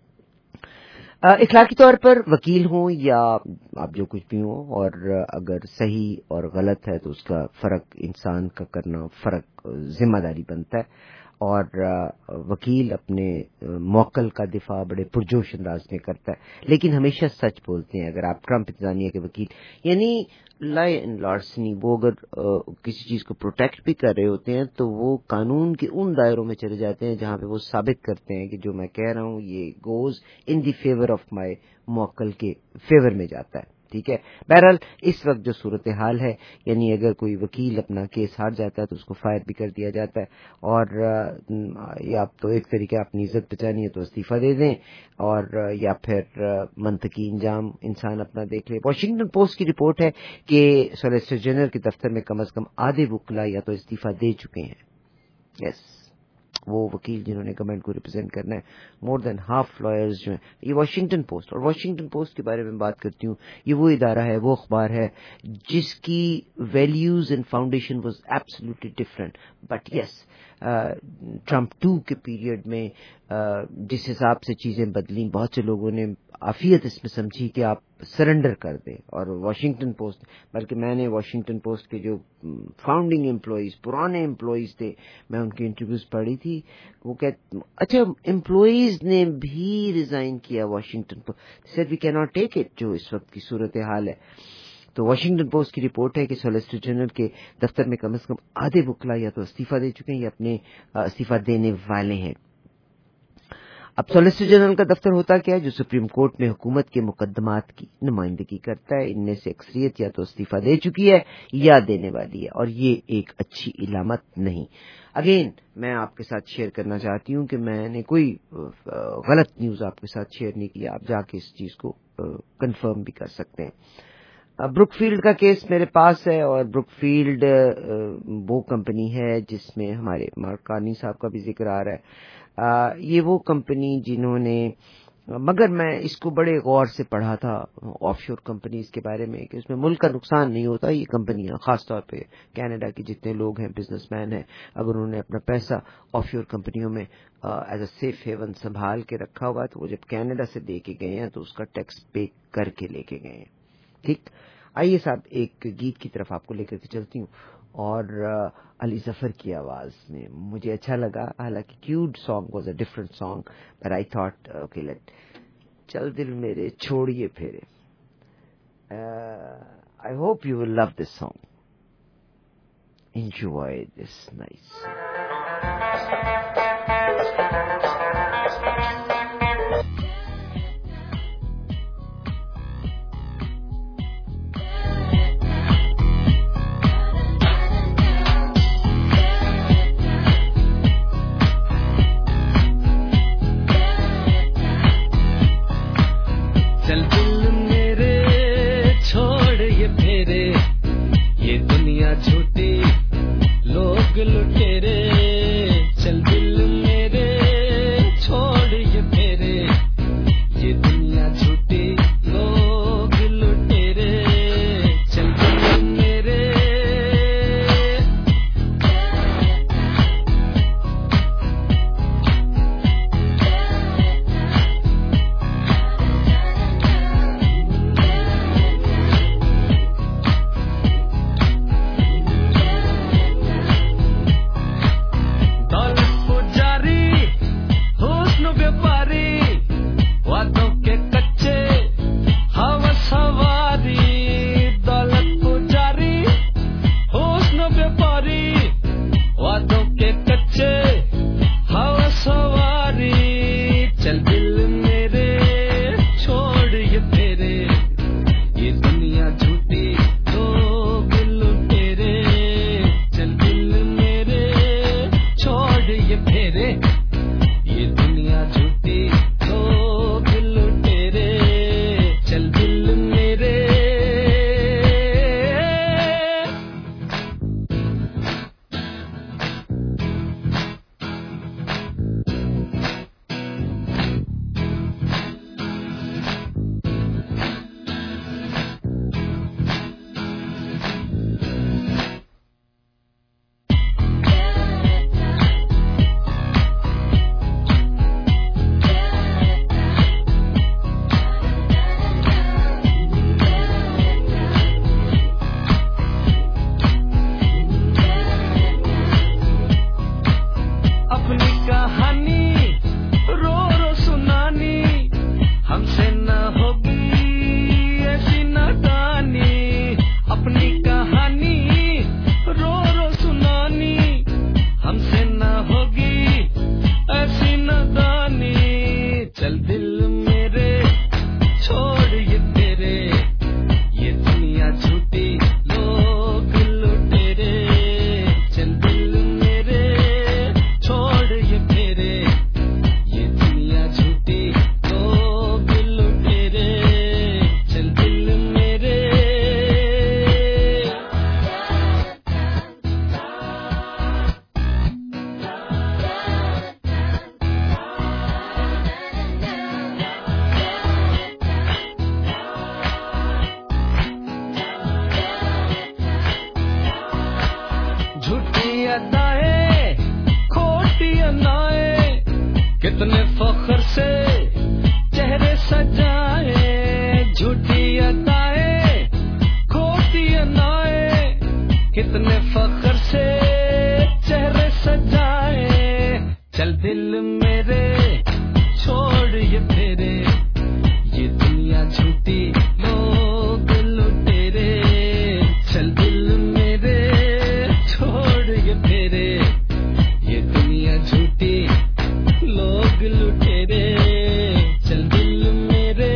اخلاقی طور پر وکیل ہوں یا آپ جو کچھ بھی ہوں, اور اگر صحیح اور غلط ہے تو اس کا فرق انسان کا کرنا فرق ذمہ داری بنتا ہے, اور وکیل اپنے موکل کا دفاع بڑے پرجوش انداز میں کرتا ہے, لیکن ہمیشہ سچ بولتے ہیں. اگر آپ ٹرمپ انتظامیہ کے وکیل, یعنی لائی اینڈ لارسنی, وہ اگر کسی چیز کو پروٹیکٹ بھی کر رہے ہوتے ہیں تو وہ قانون کے ان دائروں میں چلے جاتے ہیں جہاں پہ وہ ثابت کرتے ہیں کہ جو میں کہہ رہا ہوں یہ goes in the favour of my موکل کے فیور میں جاتا ہے. ٹھیک ہے. بہرحال اس وقت جو صورتحال ہے یعنی اگر کوئی وکیل اپنا کیس ہار جاتا ہے تو اس کو فائر بھی کر دیا جاتا ہے, اور یا تو ایک طریقہ اپنی عزت بچانی ہے تو استعفیٰ دے دیں, اور یا پھر منطقی انجام انسان اپنا دیکھ لے. واشنگٹن پوسٹ کی رپورٹ ہے کہ سولیسٹر جنرل کے دفتر میں کم از کم آدھے وکلا یا تو استعفیٰ دے چکے ہیں. یس yes. وہ وکیل جنہوں نے گورنمنٹ کو ریپرزینٹ کرنا ہے, مور دین ہاف لائرز جو ہیں. یہ واشنگٹن پوسٹ, اور واشنگٹن پوسٹ کے بارے میں بات کرتی ہوں, یہ وہ ادارہ ہے, وہ اخبار ہے جس کی values and foundation was absolutely different. But yes Trump two کے پیریڈ میں جس حساب سے چیزیں بدلیں, بہت سے لوگوں نے عافیت اس میں سمجھی کہ آپ سرنڈر کر دیں, اور واشنگٹن پوسٹ, بلکہ میں نے واشنگٹن پوسٹ کے جو فاؤنڈنگ امپلائیز, پرانے امپلائیز تھے, میں ان کی انٹرویوز پڑھی تھی. وہ کہتے اچھا امپلائیز نے بھی ریزائن کیا واشنگٹن پوسٹ, سر وی کی ناٹ ٹیک اٹ, جو اس وقت کی صورتحال ہے. تو واشنگٹن پوسٹ کی رپورٹ ہے کہ سولیسٹر جنرل کے دفتر میں کم از کم آدھے وکلا یا تو استعفیٰ دے چکے ہیں یا اپنے استعفیٰ دینے والے ہیں. اب سولیسٹر جنرل کا دفتر ہوتا کیا ہے؟ جو سپریم کورٹ میں حکومت کے مقدمات کی نمائندگی کرتا ہے. ان میں سے اکثریت یا تو استعفیٰ دے چکی ہے یا دینے والی ہے, اور یہ ایک اچھی علامت نہیں. اگین میں آپ کے ساتھ شیئر کرنا چاہتی ہوں کہ میں نے کوئی غلط نیوز آپ کے ساتھ شیئر نہیں کی, آپ جا کے اس چیز کو کنفرم بھی کر سکتے ہیں. بروک فیلڈ کا کیس میرے پاس ہے, اور بروک فیلڈ وہ کمپنی ہے جس میں ہمارے مارکانی صاحب کا بھی ذکر آ رہا ہے. یہ وہ کمپنی جنہوں نے, مگر میں اس کو بڑے غور سے پڑھا تھا آف شور کمپنیز کے بارے میں, کہ اس میں ملک کا نقصان نہیں ہوتا. یہ کمپنیاں خاص طور پہ کینیڈا کے جتنے لوگ ہیں بزنس مین ہیں, اگر انہوں نے اپنا پیسہ آف شور کمپنیوں میں ایز اے سیف ہیون سنبھال کے رکھا ہوا ہے, تو وہ جب کینیڈا سے دے کے گئے ہیں تو اس کا ٹیکس پے کر کے لے کے گئے ہیں. ٹھیک, آئیے صاحب ایک گیت کی طرف آپ کو لے کر کے چلتی ہوں, اور علی ظفر کی آواز میں مجھے اچھا لگا, حالانکہ cute song was a different song, but I thought okay let, چل دل میرے چھوڑیے پھیرے. I hope you will love this song, enjoy this nice. لٹیرے چل دل میرے अनाए कितने फख्र से चेहरे सजाए चल दिल मेरे छोड़ ये फेरे ये दुनिया झूठी लोग लुटेरे चल दिल मेरे छोड़ ये फेरे ये दुनिया झूठी लोग लुटेरे चल दिल मेरे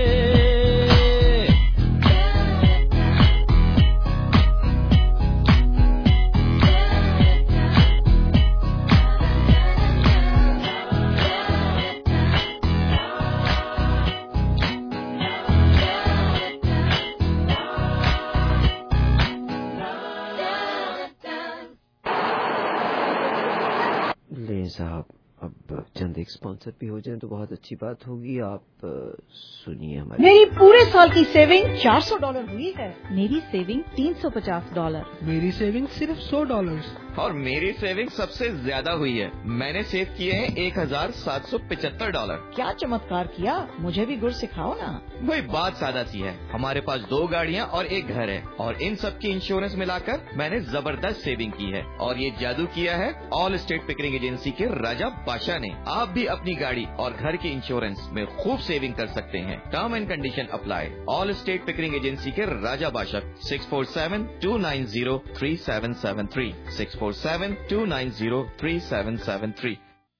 साहब अब चंद एक स्पॉन्सर भी हो जाए तो बहुत अच्छी बात होगी। आप सुनिए हमारी। मेरी पूरे साल की सेविंग चार सौ डॉलर हुई है। मेरी सेविंग तीन सौ पचास डॉलर। मेरी सेविंग सिर्फ सौ डॉलर। और मेरी सेविंग सबसे ज्यादा हुई है, मैंने सेव किए हैं एक हजार सात सौ पचहत्तर डॉलर। क्या चमत्कार किया, मुझे भी गुर सिखाओ ना। वही बात सादा सी है, हमारे पास दो गाड़ियाँ और एक घर है और इन सब की इंश्योरेंस मिलाकर मैंने जबरदस्त सेविंग की है और ये जादू किया है ऑल स्टेट पिकरिंग एजेंसी के राजा बादशाह ने। आप भी अपनी गाड़ी और घर की इंश्योरेंस में खूब सेविंग कर सकते हैं। Term and condition apply. All state Pickering agency के Raja Badshah six four seven two nine zero three seven seven three six four seven two nine zero three seven seven three.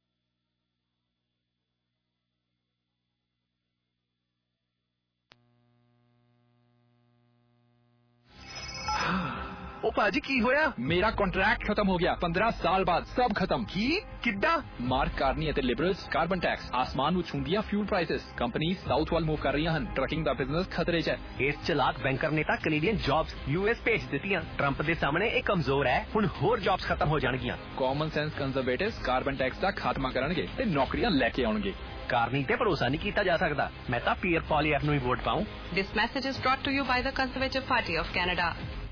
ओ पाजी की होया मेरा कॉन्ट्रैक्ट खत्म हो गया पंद्रह साल बाद सब खत्म की किड्डा मार्क कारनी ਅਤੇ ਲਿਬਰਲਸ ਕਾਰਬਨ ਟੈਕਸ ਆਸਮਾਨ ਨੂੰ ਛੂੰਦੀਆਂ ਫਿਊਲ ਪ੍ਰਾਈਸਸ ਕੰਪਨੀ ਸਾਊਥ ਵੱਲ ਮੂਵ ਕਰ ਰਹੀਆਂ ਹਨ ਟਰਕਿੰਗ ਦਾ ਬਿਜ਼ਨਸ ਖਤਰੇ 'ਚ ਹੈ। ਇਸ ਚਲਾਕ ਬੈਂਕਰ ਨੇ ਤਾਂ ਕੈਨੇਡੀਅਨ ਜੌਬਸ ਯੂਐਸ ਭੇਜ ਦਿੱਤੀਆਂ। ਟਰੰਪ ਦੇ ਸਾਹਮਣੇ ਇਹ ਕਮਜ਼ੋਰ ਹੈ, ਹੁਣ ਹੋਰ ਜੌਬਸ ਖਤਮ ਹੋ ਜਾਣਗੀਆਂ। Common sense conservatives carbon tax ਦਾ ਖਾਤਮਾ ਕਰਨਗੇ ਤੇ ਨੌਕਰੀਆਂ ਲੈ ਕੇ ਆਉਣਗੇ। ਕਾਰਨੀ ਤੇ ਭਰੋਸਾ ਨਹੀਂ ਕੀਤਾ ਜਾ ਸਕਦਾ। ਮੈਂ ਤਾਂ ਪੀਅਰ ਪੋਲੀਐਫ ਨੂੰ ਹੀ ਵੋਟ ਪਾਉਂ। This message is brought to you by the Conservative Party of Canada.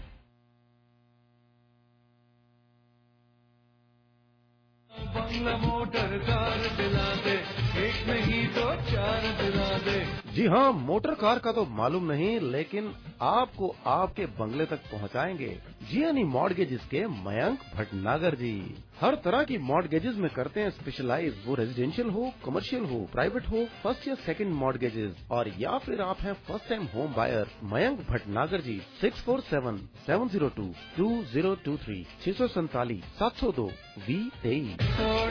बंगला मोटर कार दिला दे एक नहीं तो चार दिला दे। जी हाँ, मोटर कार का तो मालूम नहीं लेकिन आपको आपके बंगले तक पहुँचाएंगे जियानी मॉर्गेजेस के मयंक भटनागर जी। हर तरह की मॉर्गेजेस में करते हैं स्पेशलाइज, वो रेजिडेंशियल हो, कमर्शियल हो, प्राइवेट हो, फर्स्ट या सेकंड मॉर्गेजेस और या फिर आप हैं first time home buyer. Mayank Bhatnagar ji six four seven seven zero two two zero two three छह सौ सैतालीस सात सौ दो वी तेईस।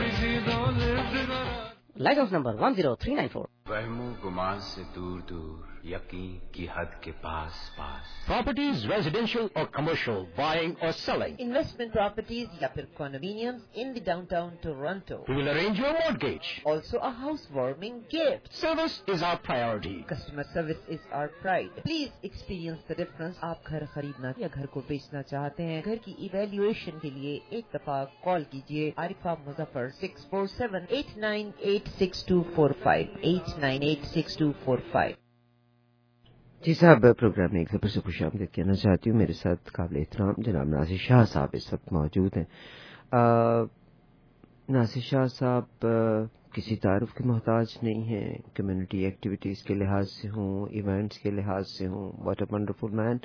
Lighthouse number one zero three nine four. वहमो गुमान से दूर दूर यकीन की हद के पास पास। प्रॉपर्टीज रेजिडेंशियल और कमर्शियल, बाइंग और सेलिंग, इन्वेस्टमेंट प्रॉपर्टीज या फिर condominiums in the downtown Toronto. We will arrange your mortgage. Also a housewarming gift. Service is our priority. Customer service is our pride. Please experience the difference. आप घर खरीदना या घर को बेचना चाहते हैं, घर की इवैल्यूएशन के लिए एक दफा कॉल कीजिए Arifa Muzaffar six four seven eight nine eight six two four five eight nine eight six two four five. जी साहब, प्रोग्राम में एक बार से खुश आमदीद कहना चाहती हूँ। मेरे साथ काबिल एहतराम जनाब नासिर शाह साहब इस वक्त मौजूद हैं। नासिर शाह साहब किसी तारुफ के मोहताज नहीं हैं, कम्युनिटी एक्टिविटीज़ के लिहाज से हों, इवेंट्स के लिहाज से हों। What a wonderful man.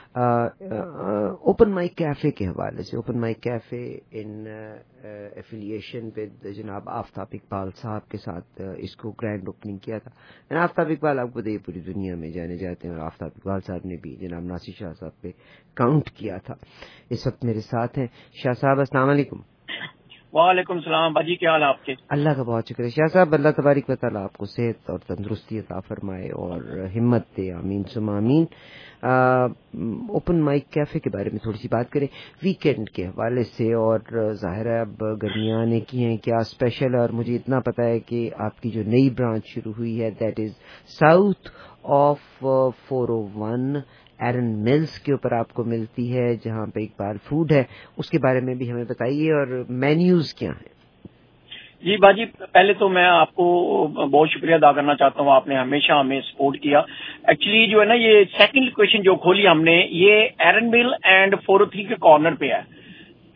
Open mic cafe के हवाले से, open mic cafe in affiliation with जनाब आफ्ताब इकबाल साहब के साथ uh, इसको ग्रैंड ओपनिंग किया था। आफ्ताब इकबाल आपको देखिए पूरी दुनिया में जाने जाते हैं और आफ्ताब इकबाल साहब ने भी जनाब नासिर शाह साहब पे काउंट किया था। इस वक्त मेरे साथ हैं शाह साहब। अस्सलाम वालेकुम। वालेकुम सलाम बाजी, क्या हाल आपके? अल्लाह का बहुत शुक्र है शाह साहब। अल्लाह तबारिक व तआला आपको सेहत और तंदुरुस्ती अता फरमाए और हिम्मत दे, आमीन सुमा आमीन। ओपन माइक कैफे के बारे में थोड़ी सी बात करें वीकेंड के हवाले से। और जाहिर है अब गर्मियाँ आने की हैं, क्या स्पेशल है? और मुझे इतना पता है कि आपकी जो नई ब्रांच शुरू हुई है that is south of four o one Erin Mills के ऊपर आपको मिलती है, जहाँ पे इकबाल फूड है, उसके बारे में भी हमें बताइए और मेन्यूज क्या हैं? जी बाजी, पहले तो मैं आपको बहुत शुक्रिया अदा करना चाहता हूँ, आपने हमेशा हमें सपोर्ट किया। एक्चुअली जो है ना, ये सेकंड लोकेशन जो खोली हमने, ये Erin Mill and four o three के कॉर्नर पे है।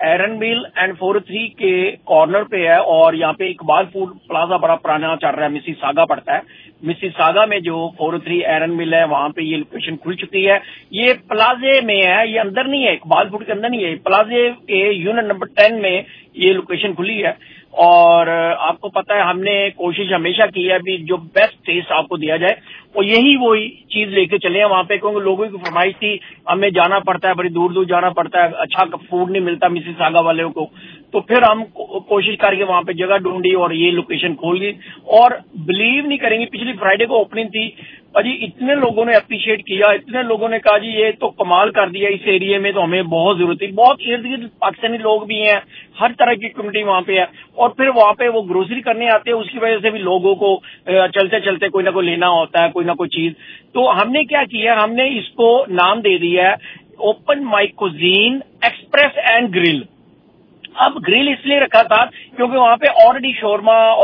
Erin Mill and four three کے کارنر پہ ہے اور یہاں پہ اقبال فوڈ پلازا بڑا پرانا چل رہا ہے، مسی ساگا پڑتا ہے. مسی ساگا میں جو فور تھری ایرن مل ہے وہاں پہ یہ لوکیشن کھل چکی ہے. یہ پلازے میں ہے، یہ اندر نہیں ہے، اقبال فوڈ کے اندر نہیں ہے، پلازے کے یونٹ نمبر ٹین میں یہ لوکیشن کھلی ہے. اور آپ کو پتا ہے ہم نے کوشش ہمیشہ کی ہے بھی جو بیسٹ ٹیسٹ آپ کو دیا جائے اور یہی وہی چیز لے کے چلے ہیں وہاں پہ، کیونکہ لوگوں کی فرمائش تھی ہمیں جانا پڑتا ہے، بڑی دور دور جانا پڑتا ہے، اچھا فوڈ نہیں ملتا مسی ساگا والوں کو. تو پھر ہم کوشش کر کے وہاں پہ جگہ ڈھونڈی اور یہ لوکیشن کھول گئی. اور بلیو نہیں کریں گے، پچھلی فرائیڈے کو اوپننگ تھی جی، اتنے لوگوں نے اپریشیٹ کیا، اتنے لوگوں نے کہا جی یہ تو کمال کر دیا، اس ایریے میں تو ہمیں بہت ضرورت تھی. بہت ارد گرد پاکستانی لوگ بھی ہیں، ہر طرح کی کمیونٹی وہاں پہ ہے. اور پھر وہاں پہ وہ گروسری کرنے آتے ہیں، اس کی وجہ سے بھی لوگوں کو چلتے چلتے کوئی نہ کوئی لینا ہوتا ہے، کوئی نہ کوئی چیز. تو ہم نے کیا کیا، ہم نے اس کو نام دے دیا ہے open mic cuisine express and grill. اب گرل اس لیے رکھا تھا کیونکہ وہاں پہ آلریڈی شورما